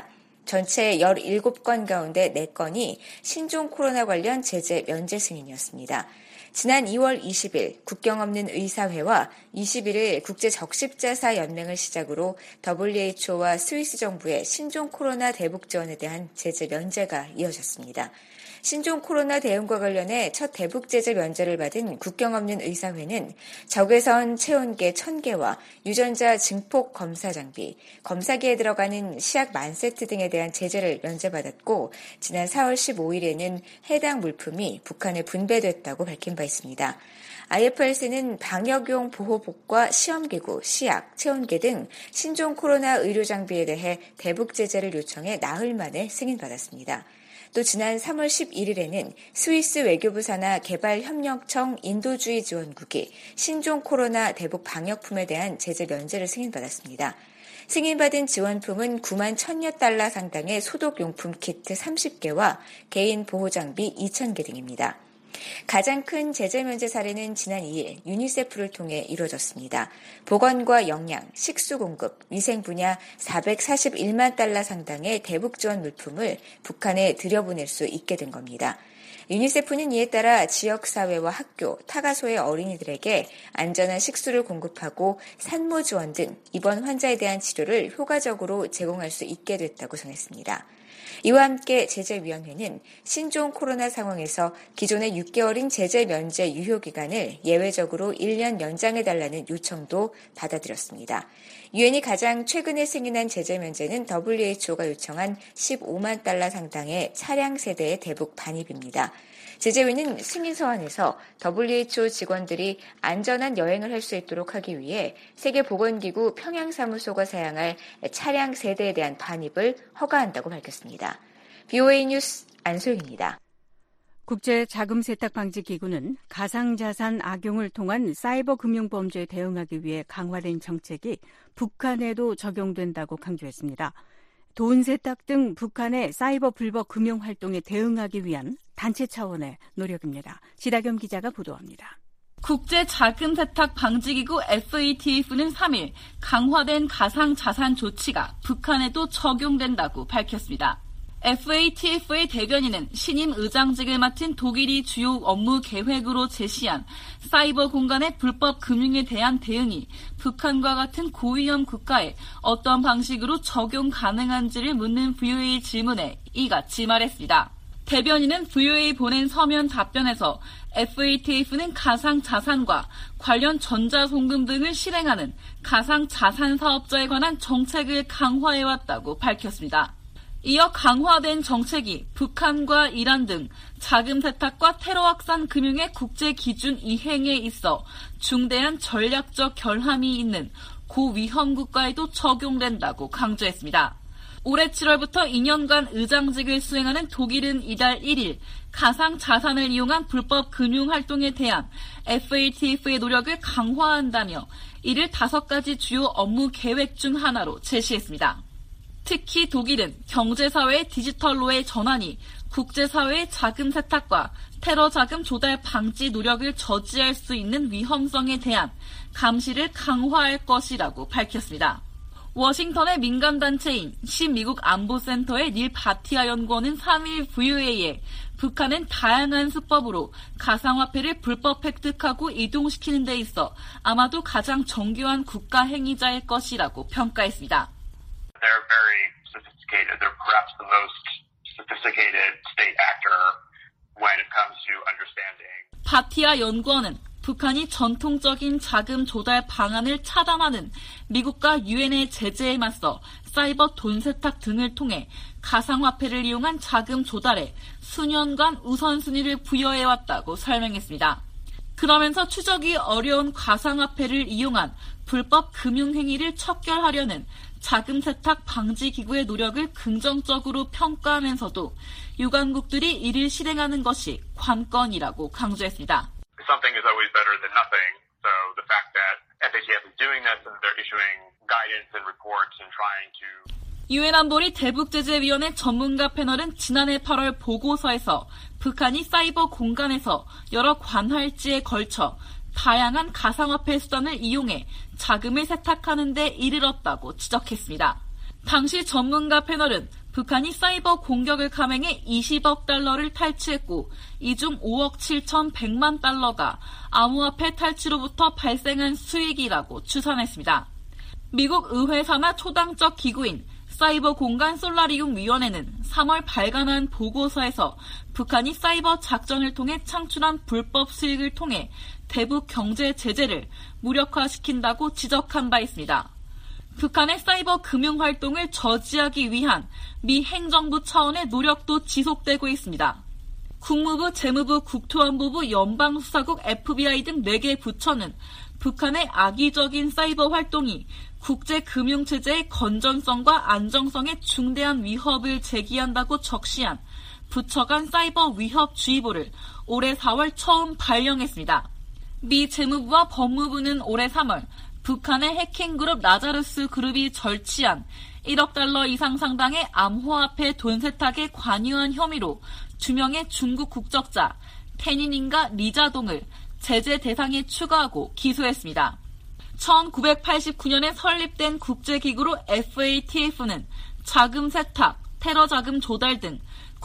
전체 열일곱 건 가운데 네 건이 신종 코로나 관련 제재 면제 승인이었습니다. 지난 이월 이십일 국경 없는 의사회와 이십일일 국제적십자사 연맹을 시작으로 더블유에이치오와 스위스 정부의 신종 코로나 대북 지원에 대한 제재 면제가 이어졌습니다. 신종 코로나 대응과 관련해 첫 대북 제재 면제를 받은 국경 없는 의사회는 적외선 체온계 천 개와 유전자 증폭 검사 장비, 검사기에 들어가는 시약 만 세트 등에 대한 제재를 면제받았고 지난 사월 십오일에는 해당 물품이 북한에 분배됐다고 밝힌 바 있습니다. 아이에프알씨는 방역용 보호복과 시험기구, 시약, 체온계 등 신종 코로나 의료 장비에 대해 대북 제재를 요청해 나흘 만에 승인받았습니다. 또 지난 삼월 십일일에는 스위스 외교부 산하 개발협력청 인도주의 지원국이 신종 코로나 대북 방역품에 대한 제재 면제를 승인받았습니다. 승인받은 지원품은 구만 천여 달러 상당의 소독용품 키트 삼십 개와 개인 보호장비 이천 개 등입니다. 가장 큰 제재 면제 사례는 지난 이일 유니세프를 통해 이루어졌습니다. 보건과 영양, 식수 공급, 위생 분야 사백사십일만 달러 상당의 대북 지원 물품을 북한에 들여보낼 수 있게 된 겁니다. 유니세프는 이에 따라 지역사회와 학교, 타가소의 어린이들에게 안전한 식수를 공급하고 산모 지원 등 입원 환자에 대한 치료를 효과적으로 제공할 수 있게 됐다고 전했습니다. 이와 함께 제재위원회는 신종 코로나 상황에서 기존의 육 개월인 제재 면제 유효 기간을 예외적으로 일 년 연장해달라는 요청도 받아들였습니다. 유엔이 가장 최근에 승인한 제재 면제는 더블유에이치오가 요청한 십오만 달러 상당의 차량 세대의 대북 반입입니다. 제재위는 승인 서한에서 더블유에이치오 직원들이 안전한 여행을 할 수 있도록 하기 위해 세계보건기구 평양사무소가 사용할 차량 세대에 대한 반입을 허가한다고 밝혔습니다. 비오에이 뉴스 안소영입니다. 국제자금세탁방지기구는 가상자산 악용을 통한 사이버 금융범죄에 대응하기 위해 강화된 정책이 북한에도 적용된다고 강조했습니다. 돈 세탁 등 북한의 사이버 불법 금융 활동에 대응하기 위한 단체 차원의 노력입니다. 지다겸 기자가 보도합니다. 국제자금세탁방지기구 에프에이티에프는 삼 일 강화된 가상자산 조치가 북한에도 적용된다고 밝혔습니다. 에프에이티에프의 대변인은 신임 의장직을 맡은 독일이 주요 업무 계획으로 제시한 사이버 공간의 불법 금융에 대한 대응이 북한과 같은 고위험 국가에 어떤 방식으로 적용 가능한지를 묻는 브이오에이 질문에 이같이 말했습니다. 대변인은 브이오에이 보낸 서면 답변에서 에프에이티에프는 가상자산과 관련 전자송금 등을 실행하는 가상자산 사업자에 관한 정책을 강화해왔다고 밝혔습니다. 이어 강화된 정책이 북한과 이란 등 자금 세탁과 테러 확산 금융의 국제 기준 이행에 있어 중대한 전략적 결함이 있는 고위험 국가에도 적용된다고 강조했습니다. 올해 칠월부터 이 년간 의장직을 수행하는 독일은 이달 일 일 가상자산을 이용한 불법 금융활동에 대한 에프에이티에프의 노력을 강화한다며 이를 다섯 가지 주요 업무 계획 중 하나로 제시했습니다. 특히 독일은 경제사회의 디지털로의 전환이 국제사회의 자금 세탁과 테러 자금 조달 방지 노력을 저지할 수 있는 위험성에 대한 감시를 강화할 것이라고 밝혔습니다. 워싱턴의 민간단체인 신미국 안보센터의 닐 바티아 연구원은 삼 일 브이오에이에 북한은 다양한 수법으로 가상화폐를 불법 획득하고 이동시키는 데 있어 아마도 가장 정교한 국가 행위자일 것이라고 평가했습니다. They're very sophisticated. They're perhaps the most sophisticated state actor when it comes to understanding. 바티아 연구원은 북한이 전통적인 자금 조달 방안을 차단하는 미국과 유엔의 제재에 맞서 사이버 돈 세탁 등을 통해 가상화폐를 이용한 자금 조달에 수년간 우선순위를 부여해왔다고 설명했습니다. 그러면서 추적이 어려운 가상화폐를 이용한 불법 금융행위를 척결하려는 자금 세탁 방지 기구의 노력을 긍정적으로 평가하면서도 유관국들이 이를 실행하는 것이 관건이라고 강조했습니다. Something is always better than nothing. So the fact that 에프에이티에프 is doing this and they're issuing guidance and reports and trying to 유엔 안보리 대북제재위원회 전문가 패널은 지난해 팔월 보고서에서 북한이 사이버 공간에서 여러 관할지에 걸쳐 다양한 가상화폐 수단을 이용해 자금을 세탁하는 데 이르렀다고 지적했습니다. 당시 전문가 패널은 북한이 사이버 공격을 감행해 이십억 달러를 탈취했고 이 중 오억 칠천백만 달러가 암호화폐 탈취로부터 발생한 수익이라고 추산했습니다. 미국 의회 산하 초당적 기구인 사이버 공간 솔라리움 위원회는 삼월 발간한 보고서에서 북한이 사이버 작전을 통해 창출한 불법 수익을 통해 대북 경제 제재를 무력화시킨다고 지적한 바 있습니다. 북한의 사이버 금융 활동을 저지하기 위한 미 행정부 차원의 노력도 지속되고 있습니다. 국무부, 재무부, 국토안보부, 연방수사국, 에프비아이 등 네 개 부처는 북한의 악의적인 사이버 활동이 국제금융체제의 건전성과 안정성에 중대한 위협을 제기한다고 적시한 부처 간 사이버 위협주의보를 올해 사월 처음 발령했습니다. 미 재무부와 법무부는 올해 삼월 북한의 해킹그룹 라자루스 그룹이 절취한 일억 달러 이상 상당의 암호화폐 돈 세탁에 관여한 혐의로 두 명의 중국 국적자 태니닌과 리자동을 제재 대상에 추가하고 기소했습니다. 천구백팔십구 년에 설립된 국제기구로 에프에이티에프는 자금 세탁, 테러 자금 조달 등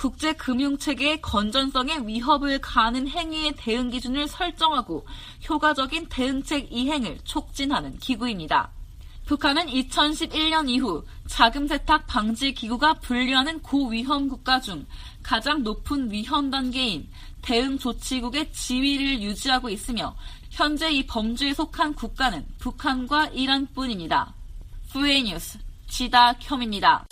국제금융체계의 건전성에 위협을 가하는 행위의 대응 기준을 설정하고 효과적인 대응책 이행을 촉진하는 기구입니다. 북한은 이천십일 년 이후 자금 세탁 방지 기구가 분류하는 고위험 국가 중 가장 높은 위험 단계인 대응 조치국의 지위를 유지하고 있으며 현재 이 범주에 속한 국가는 북한과 이란뿐입니다. 브이오에이 뉴스 지다켐입니다.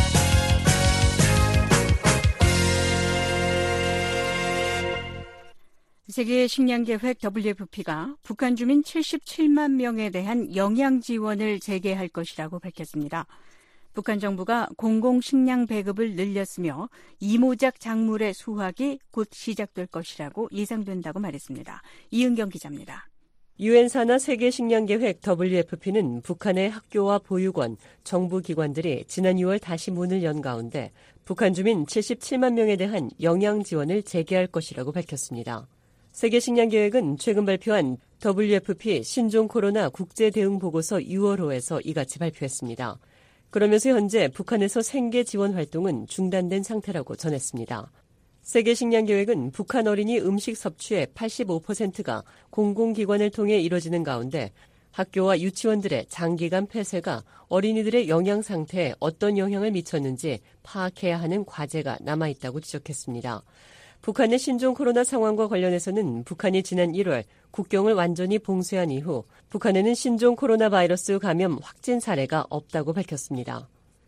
세계 식량계획 더블유에프피가 북한 주민 칠십칠만 명에 대한 영양 지원을 재개할 것이라고 밝혔습니다. 북한 정부가 공공식량 배급을 늘렸으며 이모작 작물의 수확이 곧 시작될 것이라고 예상된다고 말했습니다. 이은경 기자입니다. 유엔 산하 세계식량계획 더블유에프피는 북한의 학교와 보육원, 정부 기관들이 지난 유월 다시 문을 연 가운데 북한 주민 칠십칠만 명에 대한 영양 지원을 재개할 것이라고 밝혔습니다. 세계식량계획은 최근 발표한 더블유에프피 신종 코로나 국제대응보고서 유월호에서 이같이 발표했습니다. 그러면서 현재 북한에서 생계 지원 활동은 중단된 상태라고 전했습니다. 세계식량계획은 북한 어린이 음식 섭취의 팔십오 퍼센트가 공공기관을 통해 이뤄지는 가운데 학교와 유치원들의 장기간 폐쇄가 어린이들의 영양 상태에 어떤 영향을 미쳤는지 파악해야 하는 과제가 남아있다고 지적했습니다. 북한의 신종 코로나 상황과 관련해서는 북한이 지난 일월 국경을 완전히 봉쇄한 이후 북한에는 신종 코로나 바이러스 감염 확진 사례가 없다고 밝혔습니다.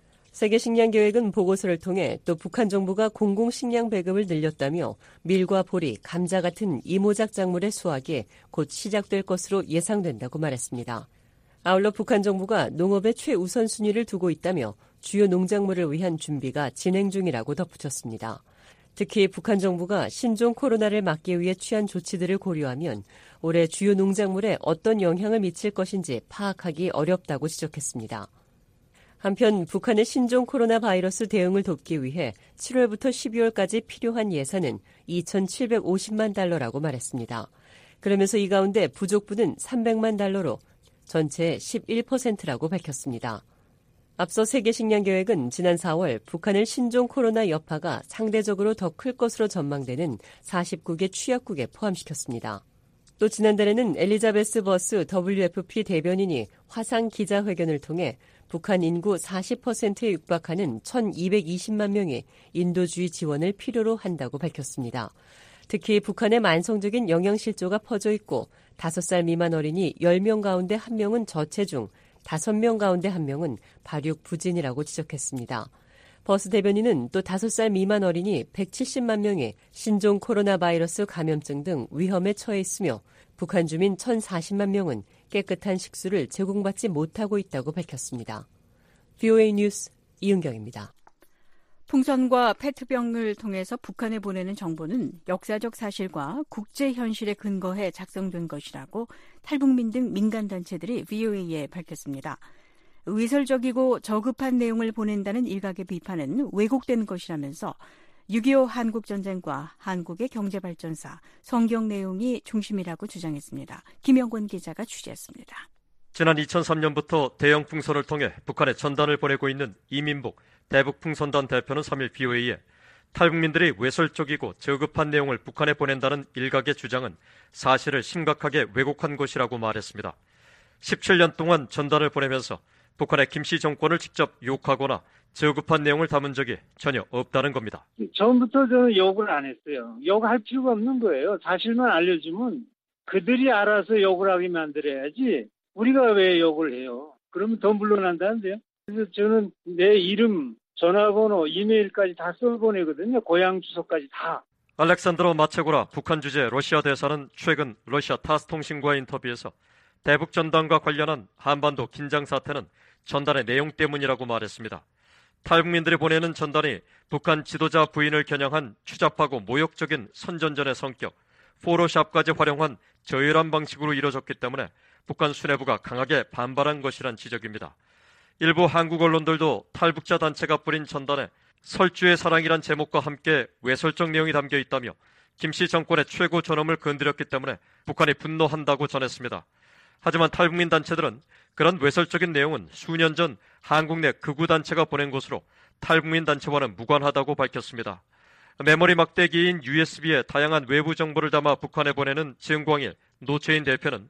세계식량계획은 보고서를 통해 또 북한 정부가 공공식량 배급을 늘렸다며 밀과 보리, 감자 같은 이모작 작물의 수확이 곧 시작될 것으로 예상된다고 말했습니다. 아울러 북한 정부가 농업에 최우선 순위를 두고 있다며 주요 농작물을 위한 준비가 진행 중이라고 덧붙였습니다. 특히 북한 정부가 신종 코로나를 막기 위해 취한 조치들을 고려하면 올해 주요 농작물에 어떤 영향을 미칠 것인지 파악하기 어렵다고 지적했습니다. 한편 북한의 신종 코로나 바이러스 대응을 돕기 위해 칠월부터 십이월까지 필요한 예산은 이천칠백오십만 달러라고 말했습니다. 그러면서 이 가운데 부족분은 삼백만 달러로 전체의 십일 퍼센트라고 밝혔습니다. 앞서 세계식량계획은 지난 사월 북한의 신종 코로나 여파가 상대적으로 더 클 것으로 전망되는 사십구 개 취약국에 포함시켰습니다. 또 지난달에는 엘리자베스 버스 더블유에프피 대변인이 화상 기자회견을 통해 북한 인구 사십 퍼센트에 육박하는 천이백이십만 명이 인도주의 지원을 필요로 한다고 밝혔습니다. 특히 북한의 만성적인 영양실조가 퍼져 있고 다섯 살 미만 어린이 열 명 가운데 한 명은 저체중, 다섯 명 가운데 한 명은 발육 부진이라고 지적했습니다. 버스 대변인은 또 다섯 살 미만 어린이 백칠십만 명이 신종 코로나 바이러스 감염증 등 위험에 처해 있으며 북한 주민 천사십만 명은 깨끗한 식수를 제공받지 못하고 있다고 밝혔습니다. 브이오에이 뉴스 이은경입니다. 풍선과 페트병을 통해서 북한에 보내는 정보는 역사적 사실과 국제 현실에 근거해 작성된 것이라고 탈북민 등 민간단체들이 브이오에이에 밝혔습니다. 위설적이고 저급한 내용을 보낸다는 일각의 비판은 왜곡된 것이라면서 육이오 한국전쟁과 한국의 경제발전사, 성경 내용이 중심이라고 주장했습니다. 김영권 기자가 취재했습니다. 지난 이천삼 년부터 대형 풍선을 통해 북한에 전단을 보내고 있는 이민복 대북풍선단 대표는 삼 일 브이오에이에 탈북민들이 외설적이고 저급한 내용을 북한에 보낸다는 일각의 주장은 사실을 심각하게 왜곡한 것이라고 말했습니다. 십칠 년 동안 전단을 보내면서 북한의 김씨 정권을 직접 욕하거나 저급한 내용을 담은 적이 전혀 없다는 겁니다. 처음부터 저는 욕을 안 했어요. 욕할 필요가 없는 거예요. 사실만 알려주면 그들이 알아서 욕을 하게 만들어야지 우리가 왜 욕을 해요. 그러면 더 물러난다는데요. 그래서 저는 내 이름, 전화번호, 이메일까지 다 써보내거든요. 고향 주소까지 다. 알렉산드로 마체고라 북한 주재 러시아 대사는 최근 러시아 타스 통신과의 인터뷰에서 대북 전단과 관련한 한반도 긴장 사태는 전단의 내용 때문이라고 말했습니다. 탈북민들이 보내는 전단이 북한 지도자 부인을 겨냥한 추잡하고 모욕적인 선전전의 성격, 포토샵까지 활용한 저열한 방식으로 이뤄졌기 때문에 북한 수뇌부가 강하게 반발한 것이란 지적입니다. 일부 한국 언론들도 탈북자 단체가 뿌린 전단에 설주의 사랑이란 제목과 함께 외설적 내용이 담겨 있다며 김씨 정권의 최고 존엄을 건드렸기 때문에 북한이 분노한다고 전했습니다. 하지만 탈북민 단체들은 그런 외설적인 내용은 수년 전 한국 내 극우 단체가 보낸 것으로 탈북민 단체와는 무관하다고 밝혔습니다. 메모리 막대기인 유에스비에 다양한 외부 정보를 담아 북한에 보내는 증광일 노채인 대표는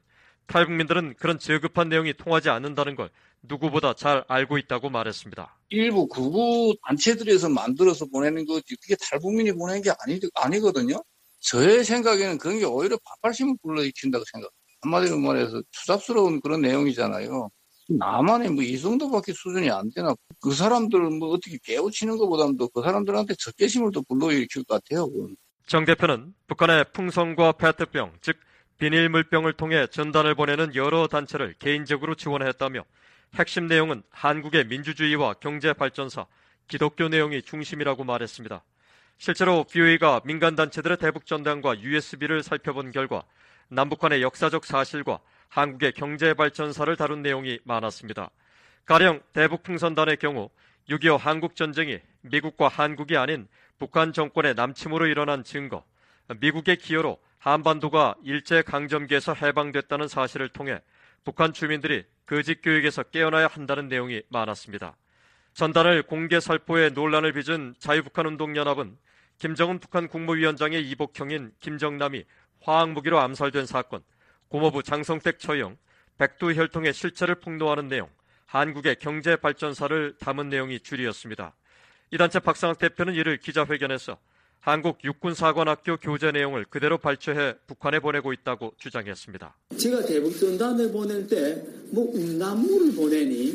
탈북민들은 그런 저급한 내용이 통하지 않는다는 걸 누구보다 잘 알고 있다고 말했습니다. 일부 극우 단체들에서 만들어서 보내는 거지 그게 탈북민이 보내는 게 아니, 아니거든요. 저의 생각에는 그런 게 오히려 반발심을 불러일으킨다고 생각합니다. 한마디로 말해서 추잡스러운 그런 내용이잖아요. 나만의 뭐 이 정도밖에 수준이 안 되나. 그 사람들 뭐 어떻게 깨우치는 것보다는 그 사람들한테 적개심을 더 불러일으킬 것 같아요. 그건. 정 대표는 북한의 풍선과 페트병, 즉 비닐 물병을 통해 전단을 보내는 여러 단체를 개인적으로 지원했다며 핵심 내용은 한국의 민주주의와 경제 발전사, 기독교 내용이 중심이라고 말했습니다. 실제로 비오이가 민간단체들의 대북전단과 유에스비를 살펴본 결과 남북한의 역사적 사실과 한국의 경제 발전사를 다룬 내용이 많았습니다. 가령 대북풍선단의 경우 육이오 한국전쟁이 미국과 한국이 아닌 북한 정권의 남침으로 일어난 증거, 미국의 기여로 한반도가 일제강점기에서 해방됐다는 사실을 통해 북한 주민들이 거짓 교육에서 깨어나야 한다는 내용이 많았습니다. 전단을 공개 살포해 논란을 빚은 자유북한운동연합은 김정은 북한 국무위원장의 이복형인 김정남이 화학무기로 암살된 사건, 고모부 장성택 처형, 백두혈통의 실체를 폭로하는 내용, 한국의 경제발전사를 담은 내용이 줄이었습니다. 이 단체 박상학 대표는 이를 기자회견에서 한국 육군사관학교 교재 내용을 그대로 발췌해 북한에 보내고 있다고 주장했습니다. 제가 대북전단을 보낼 때 뭐 음란물을 보내니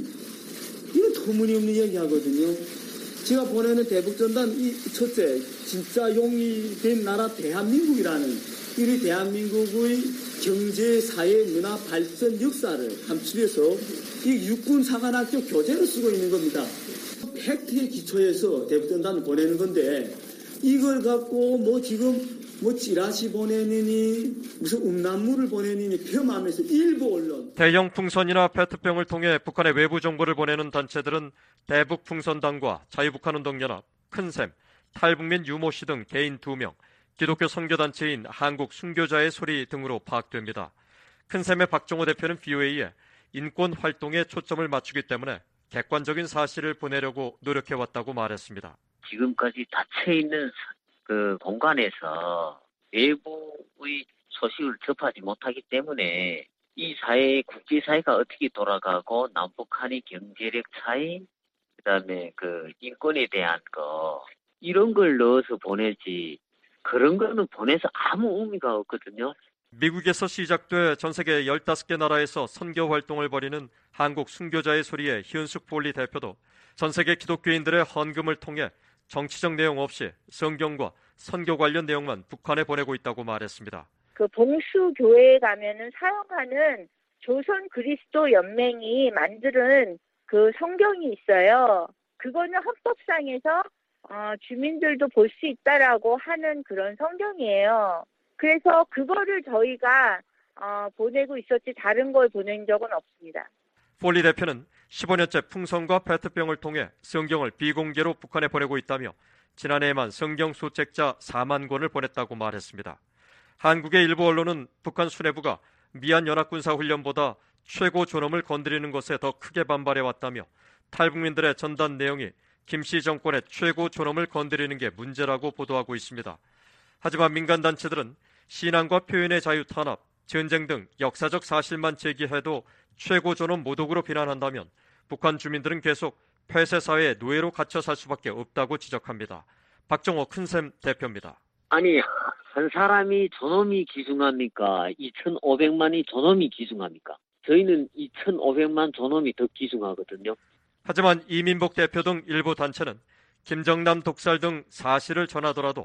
이거 터무니없는 얘기하거든요. 제가 보내는 대북전단 이 첫째 진짜 용이 된 나라 대한민국이라는 이 대한민국의 경제, 사회, 문화 발전 역사를 함축해서 이 육군사관학교 교재를 쓰고 있는 겁니다. 팩트에 기초해서 대북전단을 보내는 건데 이걸 갖고 뭐 지금 뭐 찌라시 보내느니 무슨 음란물을 보내느니 폄하하면서 일부 언론 대형 풍선이나 페트병을 통해 북한의 외부 정보를 보내는 단체들은 대북풍선단과 자유북한운동연합, 큰샘, 탈북민 유모씨 등 개인 두 명, 기독교 선교단체인 한국 순교자의 소리 등으로 파악됩니다. 큰샘의 박종호 대표는 비오에이에 인권 활동에 초점을 맞추기 때문에 객관적인 사실을 보내려고 노력해왔다고 말했습니다. 지금까지 닫혀 있는 그 공간에서 외부의 소식을 접하지 못하기 때문에 이 사회, 국제사회가 어떻게 돌아가고 남북한의 경제력 차이, 그다음에 그 인권에 대한 거 이런 걸 넣어서 보내지 그런 거는 보내서 아무 의미가 없거든요. 미국에서 시작돼 전 세계 열다섯 개 나라에서 선교 활동을 벌이는 한국 순교자의 소리의 현숙 폴리 대표도 전 세계 기독교인들의 헌금을 통해 정치적 내용 없이 성경과 선교 관련 내용만 북한에 보내고 있다고 말했습니다. 그 봉수교회에 가면은 사용하는 조선 그리스도 연맹이 만드는 그 성경이 있어요. 그거는 헌법상에서 어, 주민들도 볼 수 있다라고 하는 그런 성경이에요. 그래서 그거를 저희가 어, 보내고 있었지 다른 걸 보낸 적은 없습니다. 폴리 대표는 십오 년째 풍선과 페트병을 통해 성경을 비공개로 북한에 보내고 있다며 지난해에만 성경 소책자 사만 권을 보냈다고 말했습니다. 한국의 일부 언론은 북한 수뇌부가 미얀 연합군사훈련보다 최고 존엄을 건드리는 것에 더 크게 반발해왔다며 탈북민들의 전단 내용이 김씨 정권의 최고 존엄을 건드리는 게 문제라고 보도하고 있습니다. 하지만 민간단체들은 신앙과 표현의 자유 탄압, 전쟁 등 역사적 사실만 제기해도 최고 존엄 모독으로 비난한다면 북한 주민들은 계속 폐쇄사회의 노예로 갇혀 살 수밖에 없다고 지적합니다. 박정호 큰샘 대표입니다. 아니 한 사람이 존엄이 기중합니까? 이천오백만이 존엄이 기중합니까? 저희는 이천오백만 존엄이 더 기중하거든요. 하지만 이민복 대표 등 일부 단체는 김정남 독살 등 사실을 전하더라도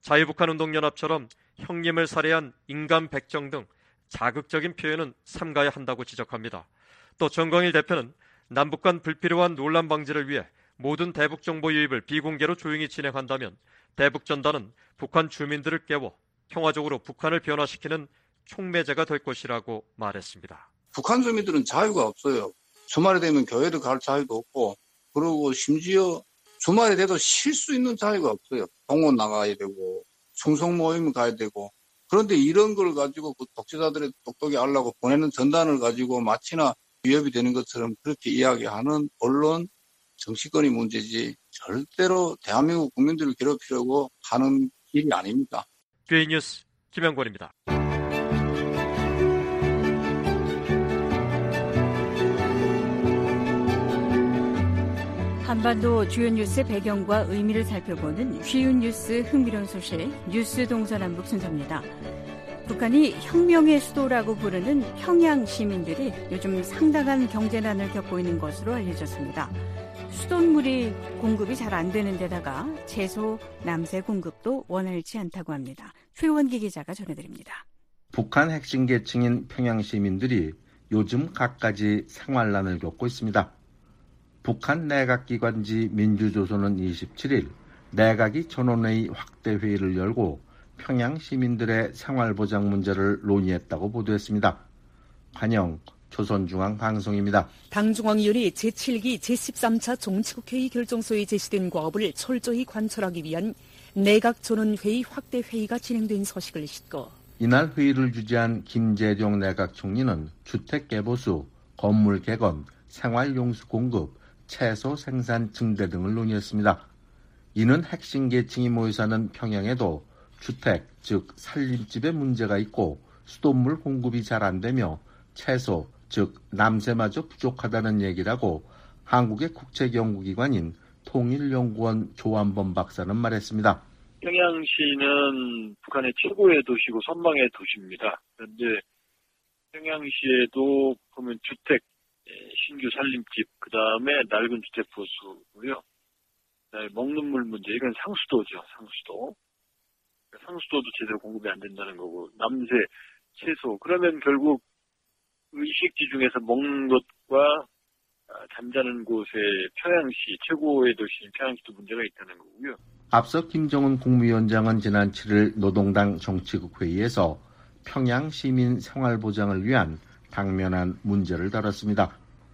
자유북한운동연합처럼 형님을 살해한 인간 백정 등 자극적인 표현은 삼가야 한다고 지적합니다. 또 정광일 대표는 남북 간 불필요한 논란 방지를 위해 모든 대북 정보 유입을 비공개로 조용히 진행한다면 대북 전단은 북한 주민들을 깨워 평화적으로 북한을 변화시키는 촉매제가 될 것이라고 말했습니다. 북한 주민들은 자유가 없어요. 주말에 되면 교회를 갈 자유도 없고 그리고 심지어 주말에 돼도 쉴 수 있는 자유가 없어요. 공원 나가야 되고 충성 모임을 가야 되고 그런데 이런 걸 가지고 그 독재자들의 똑똑히 알라고 보내는 전단을 가지고 마치나 위협이 되는 것처럼 그렇게 이야기하는 언론, 정치권이 문제지 절대로 대한민국 국민들을 괴롭히려고 하는 일이 아닙니다. 뷰이 뉴스 김영권입니다. 한반도 주요 뉴스 배경과 의미를 살펴보는 쉬운 뉴스 흥미로운 소식 뉴스 동서남북 순서입니다. 북한이 혁명의 수도라고 부르는 평양 시민들이 요즘 상당한 경제난을 겪고 있는 것으로 알려졌습니다. 수돗물이 공급이 잘 안 되는 데다가 채소, 남새 공급도 원활치 않다고 합니다. 최원기 기자가 전해드립니다. 북한 핵심 계층인 평양 시민들이 요즘 갖가지 생활난을 겪고 있습니다. 북한 내각기관지 민주조선은 이십칠일 내각이 전원회의 확대회의를 열고 평양 시민들의 생활보장 문제를 논의했다고 보도했습니다. 관영 조선중앙방송입니다. 당중앙위원회 제칠기 제십삼 차 정치국회의 결정서에 제시된 과업을 철저히 관철하기 위한 내각전원회의 확대회의가 진행된 소식을 싣고 이날 회의를 주재한 김재룡 내각총리는 주택 개보수, 건물 개건, 생활용수 공급, 채소 생산 증대 등을 논의했습니다. 이는 핵심 계층이 모여 사는 평양에도 주택, 즉 살림집에 문제가 있고 수돗물 공급이 잘 안 되며 채소, 즉 남새마저 부족하다는 얘기라고 한국의 국책연구기관인 통일연구원 조한범 박사는 말했습니다. 평양시는 북한의 최고의 도시고 선망의 도시입니다. 그런데 평양시에도 보면 주택, 신규 살림집, 그 다음에 낡은 주택 보수고요. 그다음에 먹는 물 문제, 이건 상수도죠, 상수도. 상수도도 제대로 공급이 안 된다는 거고, 남새, 채소. 그러면 결국 의식지 중에서 먹는 것과 잠자는 곳에 평양시, 최고의 도시인 평양시도 문제가 있다는 거고요. 앞서 김정은 국무위원장은 지난 칠일 노동당 정치국 회의에서 평양 시민 생활 보장을 위한 당면한 문제를 다뤘습니다.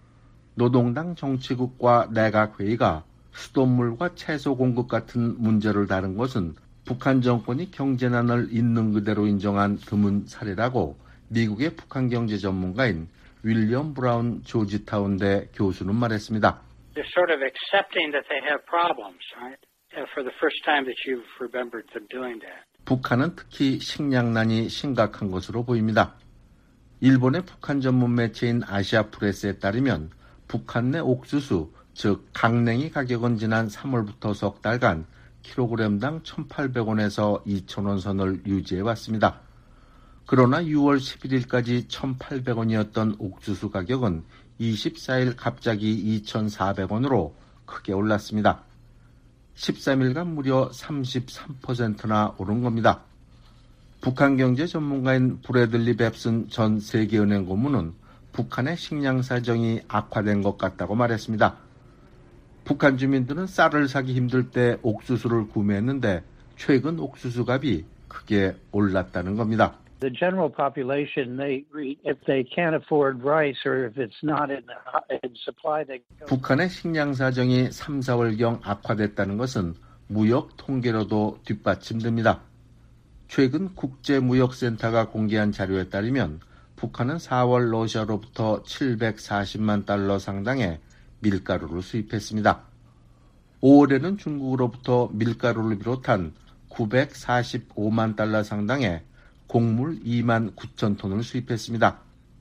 노동당 정치국과 내각회의가 수돗물과 채소 공급 같은 문제를 다룬 것은 북한 정권이 경제난을 있는 그대로 인정한 드문 사례라고 미국의 북한 경제 전문가인 윌리엄 브라운 조지타운대 교수는 말했습니다. They're sort of accepting that they have problems, right? For the first time that you've remembered them doing that. 북한은 특히 식량난이 심각한 것으로 보입니다. 일본의 북한 전문 매체인 아시아프레스에 따르면 북한 내 옥수수, 즉 강냉이 가격은 지난 삼월부터 석 달간 킬로그램당 천팔백 원에서 이천 원 선을 유지해왔습니다. 그러나 유월 십일일까지 천팔백 원이었던 옥수수 가격은 이십사일 갑자기 이천사백 원으로 크게 올랐습니다. 십삼일간 무려 삼십삼 퍼센트나 오른 겁니다. 북한 경제 전문가인 브래들리 뱁슨 전 세계은행 고문은 북한의 식량 사정이 악화된 것 같다고 말했습니다. 북한 주민들은 쌀을 사기 힘들 때 옥수수를 구매했는데 최근 옥수수 값이 크게 올랐다는 겁니다. The general population, they if they can't afford rice or if it's not in, the, in supply, they go. 북한의 식량 사정이 삼, 사월경 악화됐다는 것은 무역 통계로도 뒷받침됩니다. 최근 국제무역센터가 공개한 자료에 따르면 북한은 사월 러시아로부터 칠백사십만 달러 상당의 밀가루를 수입했습니다. 오월에는 중국으로부터 밀가루를 비롯한 구백사십오만 달러 상당의 곡물 이만 구천 톤을 수입했습니다.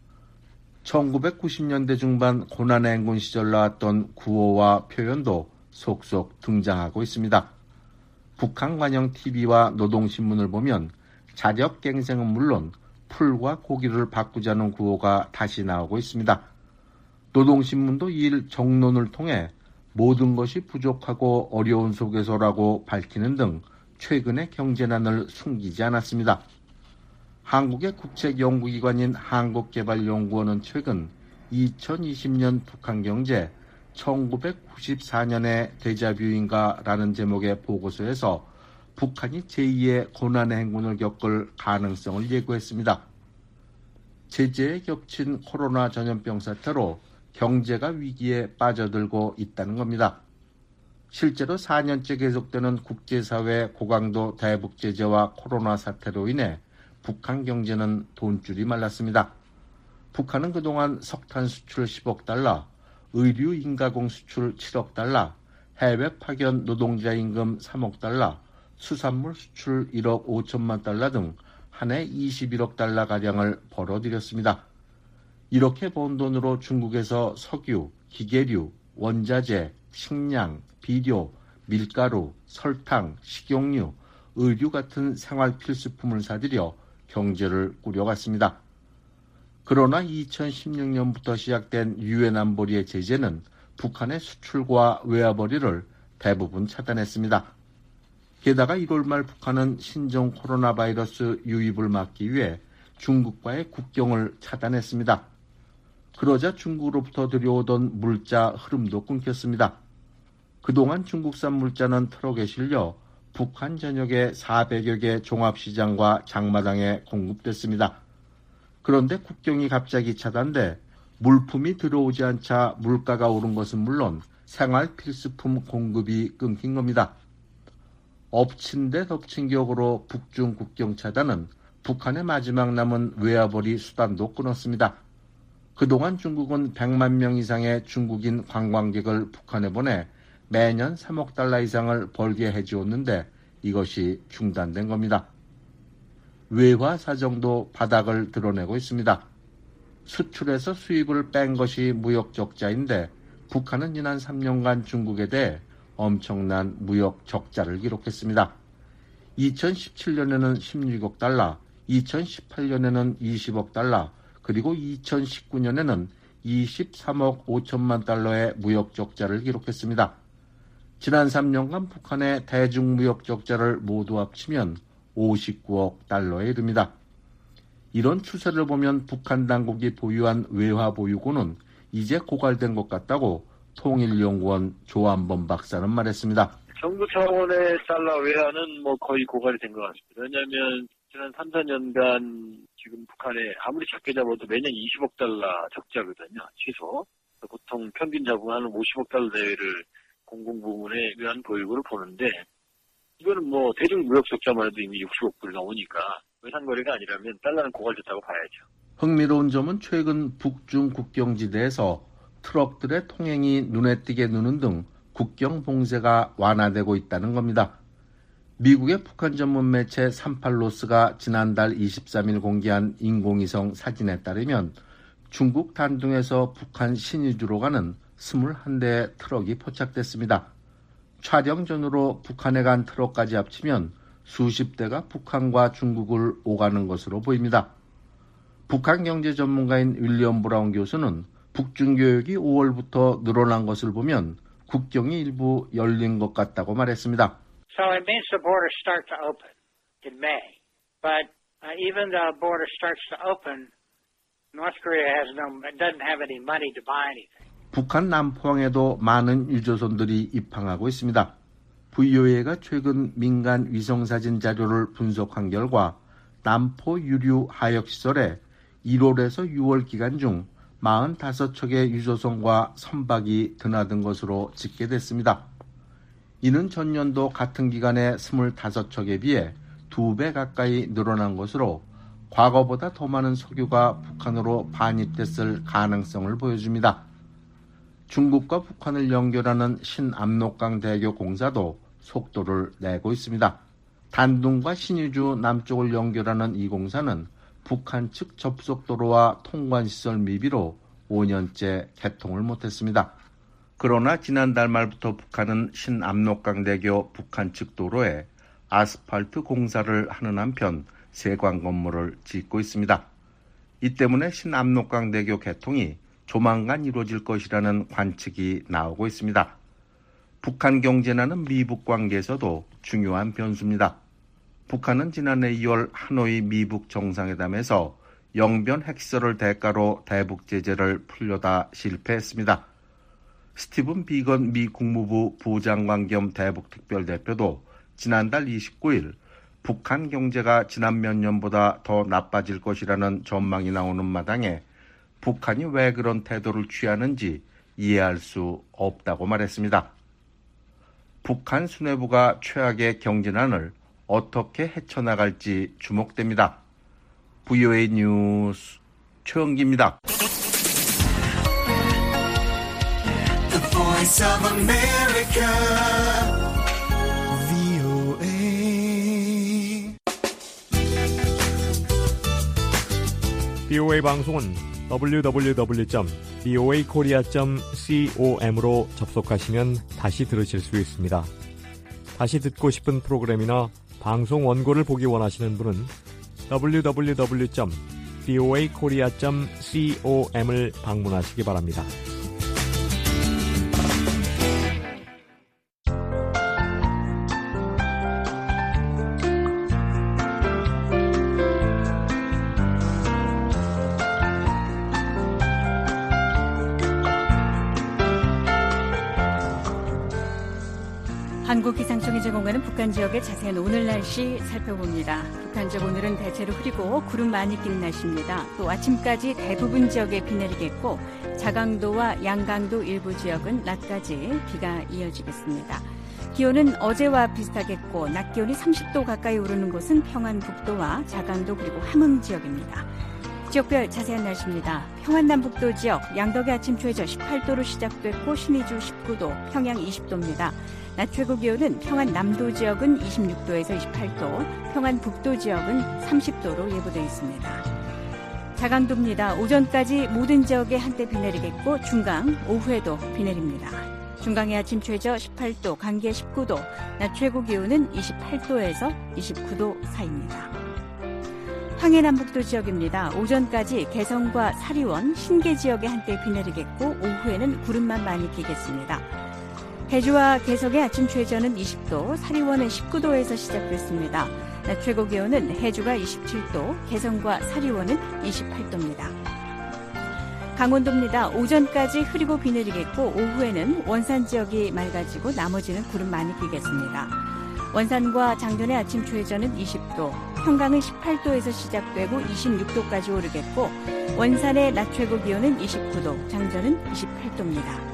천구백구십 년대 중반 고난의 행군 시절 나왔던 구호와 표현도 속속 등장하고 있습니다. 북한 관영 티비와 노동신문을 보면 자력갱생은 물론 풀과 고기를 바꾸자는 구호가 다시 나오고 있습니다. 노동신문도 이일 정론을 통해 모든 것이 부족하고 어려운 속에서라고 밝히는 등 최근의 경제난을 숨기지 않았습니다. 한국의 국책연구기관인 한국개발연구원은 최근 이천이십 년 북한 경제 천구백구십사 년의 데자뷰인가라는 제목의 보고서에서 북한이 제이의 고난의 행군을 겪을 가능성을 예고했습니다. 제재에 겹친 코로나 전염병 사태로 경제가 위기에 빠져들고 있다는 겁니다. 실제로 사 년째 계속되는 국제사회 고강도 대북 제재와 코로나 사태로 인해 북한 경제는 돈줄이 말랐습니다. 북한은 그동안 석탄 수출 십억 달러, 의류 인가공 수출 칠억 달러, 해외 파견 노동자 임금 삼억 달러, 수산물 수출 일억 오천만 달러 등 한 해 이십일억 달러가량을 벌어들였습니다. 이렇게 번 돈으로 중국에서 석유, 기계류, 원자재, 식량, 비료, 밀가루, 설탕, 식용유, 의류 같은 생활 필수품을 사들여 경제를 꾸려갔습니다. 그러나 이천십육 년부터 시작된 유엔 안보리의 제재는 북한의 수출과 외화벌이를 대부분 차단했습니다. 게다가 일월 말 북한은 신종 코로나 바이러스 유입을 막기 위해 중국과의 국경을 차단했습니다. 그러자 중국으로부터 들여오던 물자 흐름도 끊겼습니다. 그동안 중국산 물자는 트럭에 실려 북한 전역의 사백여 개 종합시장과 장마당에 공급됐습니다. 그런데 국경이 갑자기 차단돼 물품이 들어오지 않자 물가가 오른 것은 물론 생활 필수품 공급이 끊긴 겁니다. 엎친 데 덮친 격으로 북중 국경 차단은 북한의 마지막 남은 외화벌이 수단도 끊었습니다. 그동안 중국은 백만 명 이상의 중국인 관광객을 북한에 보내 매년 삼억 달러 이상을 벌게 해주었는데 이것이 중단된 겁니다. 외화 사정도 바닥을 드러내고 있습니다. 수출에서 수입을 뺀 것이 무역 적자인데 북한은 지난 삼 년간 중국에 대해 엄청난 무역 적자를 기록했습니다. 이천십칠 년에는 십육억 달러, 이천십팔 년에는 이십억 달러, 그리고 이천십구 년에는 이십삼억 오천만 달러의 무역 적자를 기록했습니다. 지난 삼 년간 북한의 대중무역 적자를 모두 합치면 오십구억 달러에 이릅니다. 이런 추세를 보면 북한 당국이 보유한 외화 보유고는 이제 고갈된 것 같다고 통일연구원 조한범 박사는 말했습니다. 정부 차원의 달러 외화는 뭐 거의 고갈이 된 것 같습니다. 왜냐하면 지난 삼, 사 년간 지금 북한에 아무리 작게 잡아도 매년 이십억 달러 적자거든요. 최소. 보통 평균 잡으면 한 오십억 달러 내외를 공공부문에 의한 보유고를 보는데 이거는 뭐 대중무역 적자만 해도 이미 육십억 불 나오니까 외상거래가 아니라면 달러는 고갈됐다고 봐야죠. 흥미로운 점은 최근 북중 국경지대에서 트럭들의 통행이 눈에 띄게 누는 등 국경 봉쇄가 완화되고 있다는 겁니다. 미국의 북한 전문 매체 삼팔로스가 지난달 이십삼 일 공개한 인공위성 사진에 따르면 중국 단둥에서 북한 신의주로 가는 이십일 대의 트럭이 포착됐습니다. 촬영 전후로 북한에 간 트럭까지 합치면 수십 대가 북한과 중국을 오가는 것으로 보입니다. 북한 경제 전문가인 윌리엄 브라운 교수는 북중 교역이 오월부터 늘어난 것을 보면 국경이 일부 열린 것 같다고 말했습니다. So it means the border starts to open in May. But uh, even the border starts to open, North Korea has no, doesn't have any money to buy anything. 북한 남포항에도 많은 유조선들이 입항하고 있습니다. 브이오에이가 최근 민간 위성사진 자료를 분석한 결과 남포 유류 하역시설에 일월에서 유월 기간 중 사십오 척의 유조선과 선박이 드나든 것으로 집계됐습니다. 이는 전년도 같은 기간의 이십오 척에 비해 두 배 가까이 늘어난 것으로 과거보다 더 많은 석유가 북한으로 반입됐을 가능성을 보여줍니다. 중국과 북한을 연결하는 신압록강 대교 공사도 속도를 내고 있습니다. 단둥과 신의주 남쪽을 연결하는 이 공사는 북한 측 접속도로와 통관시설 미비로 오 년째 개통을 못했습니다. 그러나 지난달 말부터 북한은 신압록강대교 북한 측 도로에 아스팔트 공사를 하는 한편 세관 건물을 짓고 있습니다. 이 때문에 신압록강대교 개통이 조만간 이루어질 것이라는 관측이 나오고 있습니다. 북한 경제난은 미북 관계에서도 중요한 변수입니다. 북한은 지난해 이월 하노이 미북 정상회담에서 영변 핵시설을 대가로 대북 제재를 풀려다 실패했습니다. 스티븐 비건 미 국무부 부장관 겸 대북 특별대표도 지난달 이십구 일 북한 경제가 지난 몇 년보다 더 나빠질 것이라는 전망이 나오는 마당에 북한이 왜 그런 태도를 취하는지 이해할 수 없다고 말했습니다. 북한 수뇌부가 최악의 경제난을 어떻게 헤쳐나갈지 주목됩니다. 브이오에이 뉴스 최영기입니다. The Voice of America, 브이오에이. 브이오에이 방송은 더블유 더블유 더블유 점 브이오에이 코리아 점 com으로 접속하시면 다시 들으실 수 있습니다. 다시 듣고 싶은 프로그램이나 방송 원고를 보기 원하시는 분은 더블유 더블유 더블유 점 브이오에이 코리아 점 com을 방문하시기 바랍니다. 한국기상청이 제공하는 북한 지역의 자세한 오늘 날씨 살펴봅니다. 북한 지역 오늘은 대체로 흐리고 구름 많이 낀 날씨입니다. 또 아침까지 대부분 지역에 비 내리겠고 자강도와 양강도 일부 지역은 낮까지 비가 이어지겠습니다. 기온은 어제와 비슷하겠고 낮 기온이 삼십 도 가까이 오르는 곳은 평안북도와 자강도 그리고 함흥 지역입니다. 지역별 자세한 날씨입니다. 평안남북도 지역 양덕의 아침 최저 십팔 도로 시작됐고 신의주 십구 도, 평양 이십 도입니다. 낮 최고 기온은 평안남도 지역은 이십육 도에서 이십팔 도, 평안북도 지역은 삼십 도로 예보되어 있습니다. 자강도입니다. 오전까지 모든 지역에 한때 비 내리겠고 중강, 오후에도 비 내립니다. 중강의 아침 최저 십팔 도, 강계 십구 도, 낮 최고 기온은 이십팔 도에서 이십구 도 사이입니다. 황해남북도 지역입니다. 오전까지 개성과 사리원, 신계 지역에 한때 비 내리겠고 오후에는 구름만 많이 끼겠습니다. 해주와 개성의 아침 최저는 이십 도, 사리원은 십구 도에서 시작됐습니다. 낮 최고 기온은 해주가 이십칠 도, 개성과 사리원은 이십팔 도입니다. 강원도입니다. 오전까지 흐리고 비 내리겠고 오후에는 원산 지역이 맑아지고 나머지는 구름 많이 끼겠습니다. 원산과 장전의 아침 최저는 이십 도, 평강은 십팔 도에서 시작되고 이십육 도까지 오르겠고 원산의 낮 최고 기온은 이십구 도, 장전은 이십팔 도입니다.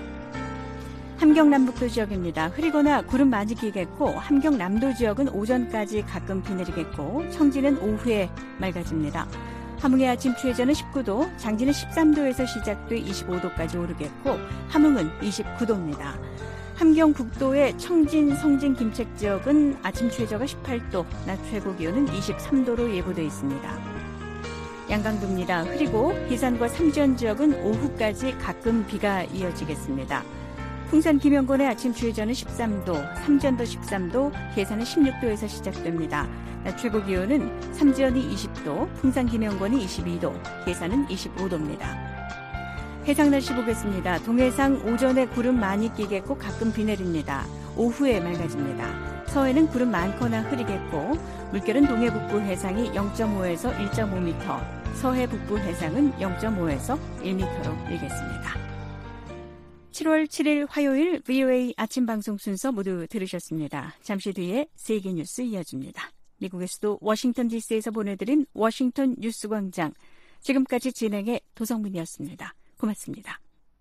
함경남북도 지역입니다. 흐리거나 구름 많이 끼겠고 함경남도 지역은 오전까지 가끔 비 내리겠고 청진은 오후에 맑아집니다. 함흥의 아침 최저는 십구 도, 장진은 십삼 도에서 시작돼 이십오 도까지 오르겠고 함흥은 이십구 도입니다. 함경북도의 청진, 성진, 김책 지역은 아침 최저가 십팔 도, 낮 최고 기온은 이십삼 도로 예보되어 있습니다. 양강도입니다. 흐리고 기산과 삼전 지역은 오후까지 가끔 비가 이어지겠습니다. 풍산 김영권의 아침 최저는 십삼 도, 삼전도 십삼 도, 계산은 십육 도에서 시작됩니다. 낮 최고 기온은 삼전이 이십 도, 풍산 김영권이 이십이 도, 계산은 이십오 도입니다. 해상 날씨 보겠습니다. 동해상 오전에 구름 많이 끼겠고 가끔 비 내립니다. 오후에 맑아집니다. 서해는 구름 많거나 흐리겠고 물결은 동해 북부 해상이 영 점 오에서 일 점 오 미터, 서해 북부 해상은 영 점 오에서 일 미터로 일겠습니다. 칠월 칠일 화요일 브이오에이 아침 방송 순서 모두 들으셨습니다. 잠시 뒤에 세계 뉴스 이어집니다. 미국의 수도 워싱턴 디씨에서 보내드린 워싱턴 뉴스 광장. 지금까지 진행의 도성민이었습니다. 고맙습니다.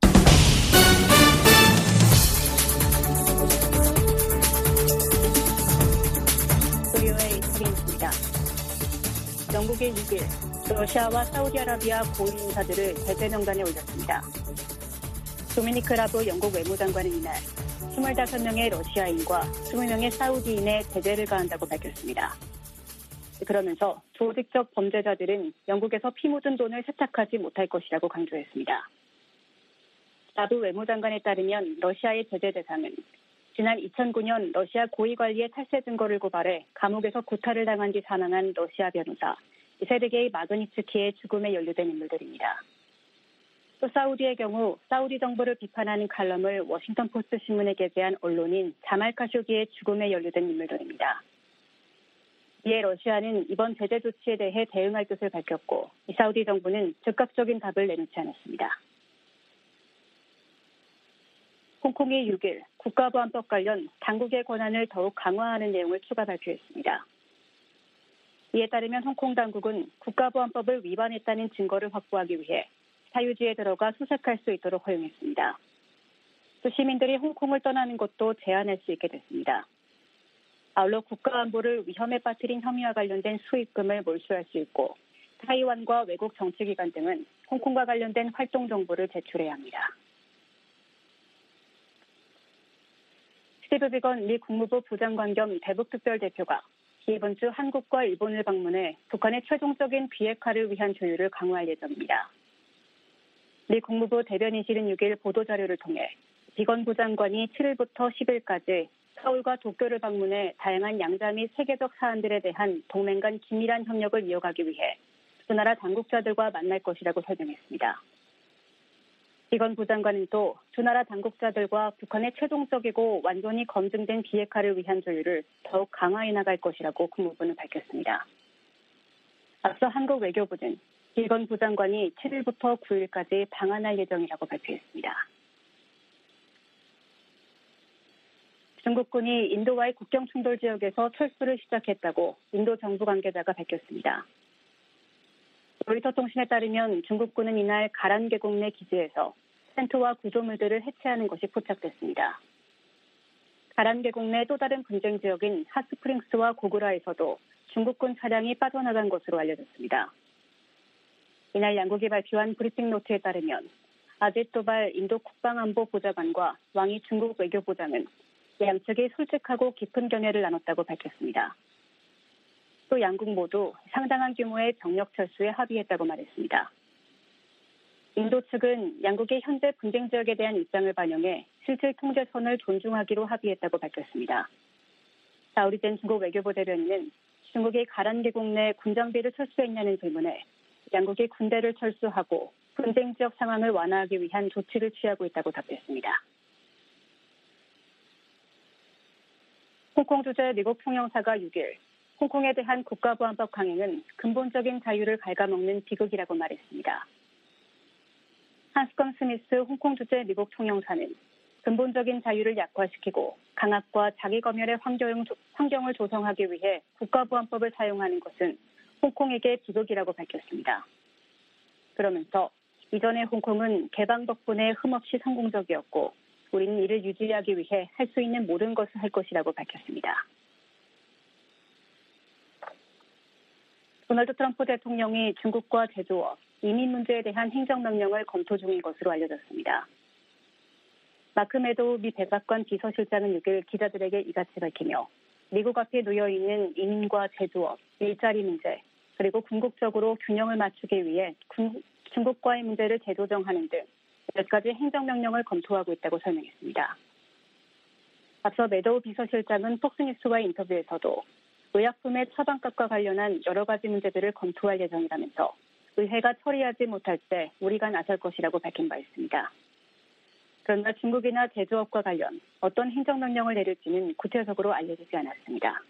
브이오에이 브리입니다. 영국의 육 일 러시아와 사우디아라비아 고위 인사들을 제재 명단에 올렸습니다. 도미니크 라브 영국 외무장관은 이날 이십오 명의 러시아인과 이십 명의 사우디인에 제재를 가한다고 밝혔습니다. 그러면서 조직적 범죄자들은 영국에서 피 묻은 돈을 세탁하지 못할 것이라고 강조했습니다. 라브 외무장관에 따르면 러시아의 제재 대상은 지난 이천구 년 러시아 고위관리의 탈세 증거를 고발해 감옥에서 구타를 당한 뒤 사망한 러시아 변호사 세르게이 마그니츠키의 죽음에 연루된 인물들입니다. 또 사우디의 경우 사우디 정부를 비판하는 칼럼을 워싱턴 포스트 신문에 게재한 언론인 자말 카쇼기의 죽음에 연루된 인물들입니다. 이에 러시아는 이번 제재 조치에 대해 대응할 뜻을 밝혔고 이 사우디 정부는 즉각적인 답을 내놓지 않았습니다. 홍콩이 육 일 국가보안법 관련 당국의 권한을 더욱 강화하는 내용을 추가 발표했습니다. 이에 따르면 홍콩 당국은 국가보안법을 위반했다는 증거를 확보하기 위해 사유지에 들어가 수색할 수 있도록 허용했습니다. 또 시민들이 홍콩을 떠나는 것도 제한할 수 있게 됐습니다. 아울러 국가안보를 위험에 빠뜨린 혐의와 관련된 수익금을 몰수할 수 있고 타이완과 외국 정치기관 등은 홍콩과 관련된 활동 정보를 제출해야 합니다. 스티브 비건 미 국무부 부장관 겸 대북특별대표가 이번 주 한국과 일본을 방문해 북한의 최종적인 비핵화를 위한 조율을 강화할 예정입니다. 미 국무부 대변인실은 육 일 보도자료를 통해 비건부 장관이 칠 일부터 십 일까지 서울과 도쿄를 방문해 다양한 양자 및 세계적 사안들에 대한 동맹 간 긴밀한 협력을 이어가기 위해 두 나라 당국자들과 만날 것이라고 설명했습니다. 비건부 장관은 또 두 나라 당국자들과 북한의 최종적이고 완전히 검증된 비핵화를 위한 조율을 더욱 강화해 나갈 것이라고 국무부는 밝혔습니다. 앞서 한국 외교부는 비건부 장관이 칠 일부터 구 일까지 방한할 예정이라고 발표했습니다. 중국군이 인도와의 국경 충돌 지역에서 철수를 시작했다고 인도 정부 관계자가 밝혔습니다. 로이터 통신에 따르면 중국군은 이날 가란 계곡 내 기지에서 텐트와 구조물들을 해체하는 것이 포착됐습니다. 가란 계곡 내 또 다른 분쟁 지역인 핫스프링스와 고구라에서도 중국군 차량이 빠져나간 것으로 알려졌습니다. 이날 양국이 발표한 브리핑 노트에 따르면 아짓 도발 인도 국방안보 보좌관과 왕이 중국 외교부장은 양측이 솔직하고 깊은 견해를 나눴다고 밝혔습니다. 또 양국 모두 상당한 규모의 병력 철수에 합의했다고 말했습니다. 인도 측은 양국의 현재 분쟁 지역에 대한 입장을 반영해 실질 통제선을 존중하기로 합의했다고 밝혔습니다. 자우리젠 중국 외교부 대변인은 중국이 가란 계곡 내 군장비를 철수했냐는 질문에 양국이 군대를 철수하고 분쟁 지역 상황을 완화하기 위한 조치를 취하고 있다고 답했습니다. 홍콩 주재 미국 통영사가 육 일 홍콩에 대한 국가보안법 강행은 근본적인 자유를 갉아먹는 비극이라고 말했습니다. 한스컴 스미스 홍콩 주재 미국 통영사는 근본적인 자유를 약화시키고 강압과 자기검열의 환경, 환경을 조성하기 위해 국가보안법을 사용하는 것은 홍콩에게 비극이라고 밝혔습니다. 그러면서 이전의 홍콩은 개방 덕분에 흠없이 성공적이었고 우리는 이를 유지하기 위해 할 수 있는 모든 것을 할 것이라고 밝혔습니다. 도널드 트럼프 대통령이 중국과 제조업, 이민 문제에 대한 행정명령을 검토 중인 것으로 알려졌습니다. 마크 메도우 미 백악관 비서실장은 육 일 기자들에게 이같이 밝히며 미국 앞에 놓여있는 이민과 제조업, 일자리 문제, 그리고 궁극적으로 균형을 맞추기 위해 중국과의 문제를 재조정하는 등 몇 가지 행정명령을 검토하고 있다고 설명했습니다. 앞서 메도우 비서실장은 폭스뉴스와의 인터뷰에서도 의약품의 처방값과 관련한 여러 가지 문제들을 검토할 예정이라면서 의회가 처리하지 못할 때 우리가 나설 것이라고 밝힌 바 있습니다. 그러나 중국이나 제조업과 관련 어떤 행정명령을 내릴지는 구체적으로 알려지지 않았습니다.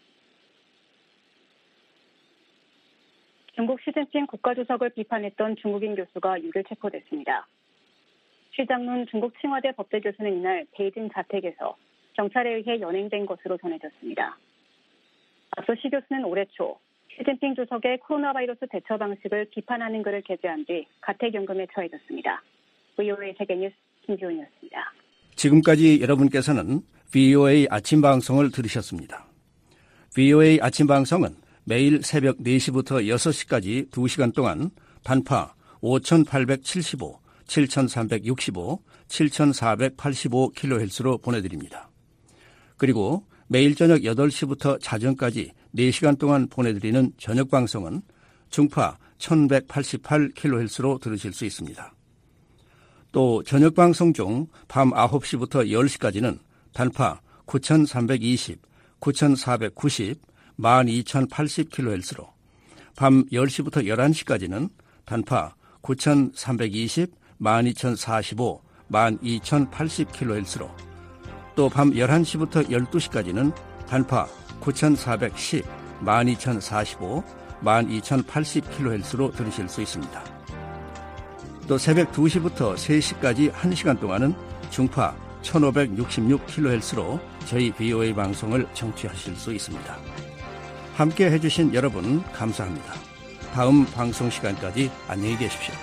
중국 시진핑 국가주석을 비판했던 중국인 교수가 육 일 체포됐습니다. 시장문 중국 칭화대 법대 교수는 이날 베이징 자택에서 경찰에 의해 연행된 것으로 전해졌습니다. 앞서 시 교수는 올해 초 시진핑 주석의 코로나 바이러스 대처 방식을 비판하는 글을 게재한 뒤 가택연금에 처해졌습니다. 브이오에이 세계뉴스 김지훈이었습니다. 지금까지 여러분께서는 브이오에이 아침 방송을 들으셨습니다. 브이오에이 아침 방송은 매일 새벽 네 시부터 여섯 시까지 두 시간 동안 단파 오천팔백칠십오, 칠천삼백육십오, 칠천사백팔십오 킬로헤르츠로 보내드립니다. 그리고 매일 저녁 여덟 시부터 자정까지 네 시간 동안 보내드리는 저녁 방송은 중파 천백팔십팔 킬로헤르츠로 들으실 수 있습니다. 또 저녁 방송 중 밤 아홉 시부터 열 시까지는 단파 구천삼백이십, 구천사백구십, 만 이천팔십 킬로헤르츠로, 밤 열 시부터 열한 시까지는 단파 구천삼백이십, 만 이천사십오, 만 이천팔십 킬로헤르츠로, 또 밤 열한 시부터 열두 시까지는 단파 구천사백십, 만 이천사십오, 만 이천팔십 킬로헤르츠로 들으실 수 있습니다. 또 새벽 두 시부터 세 시까지 한 시간 동안은 중파 천오백육십육 킬로헤르츠로 저희 브이오에이 방송을 청취하실 수 있습니다. 함께 해주신 여러분 감사합니다. 다음 방송 시간까지 안녕히 계십시오.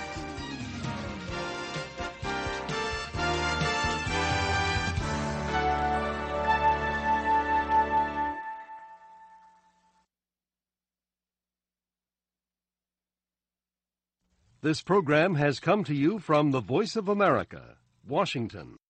This program has come to you from the Voice of America, Washington.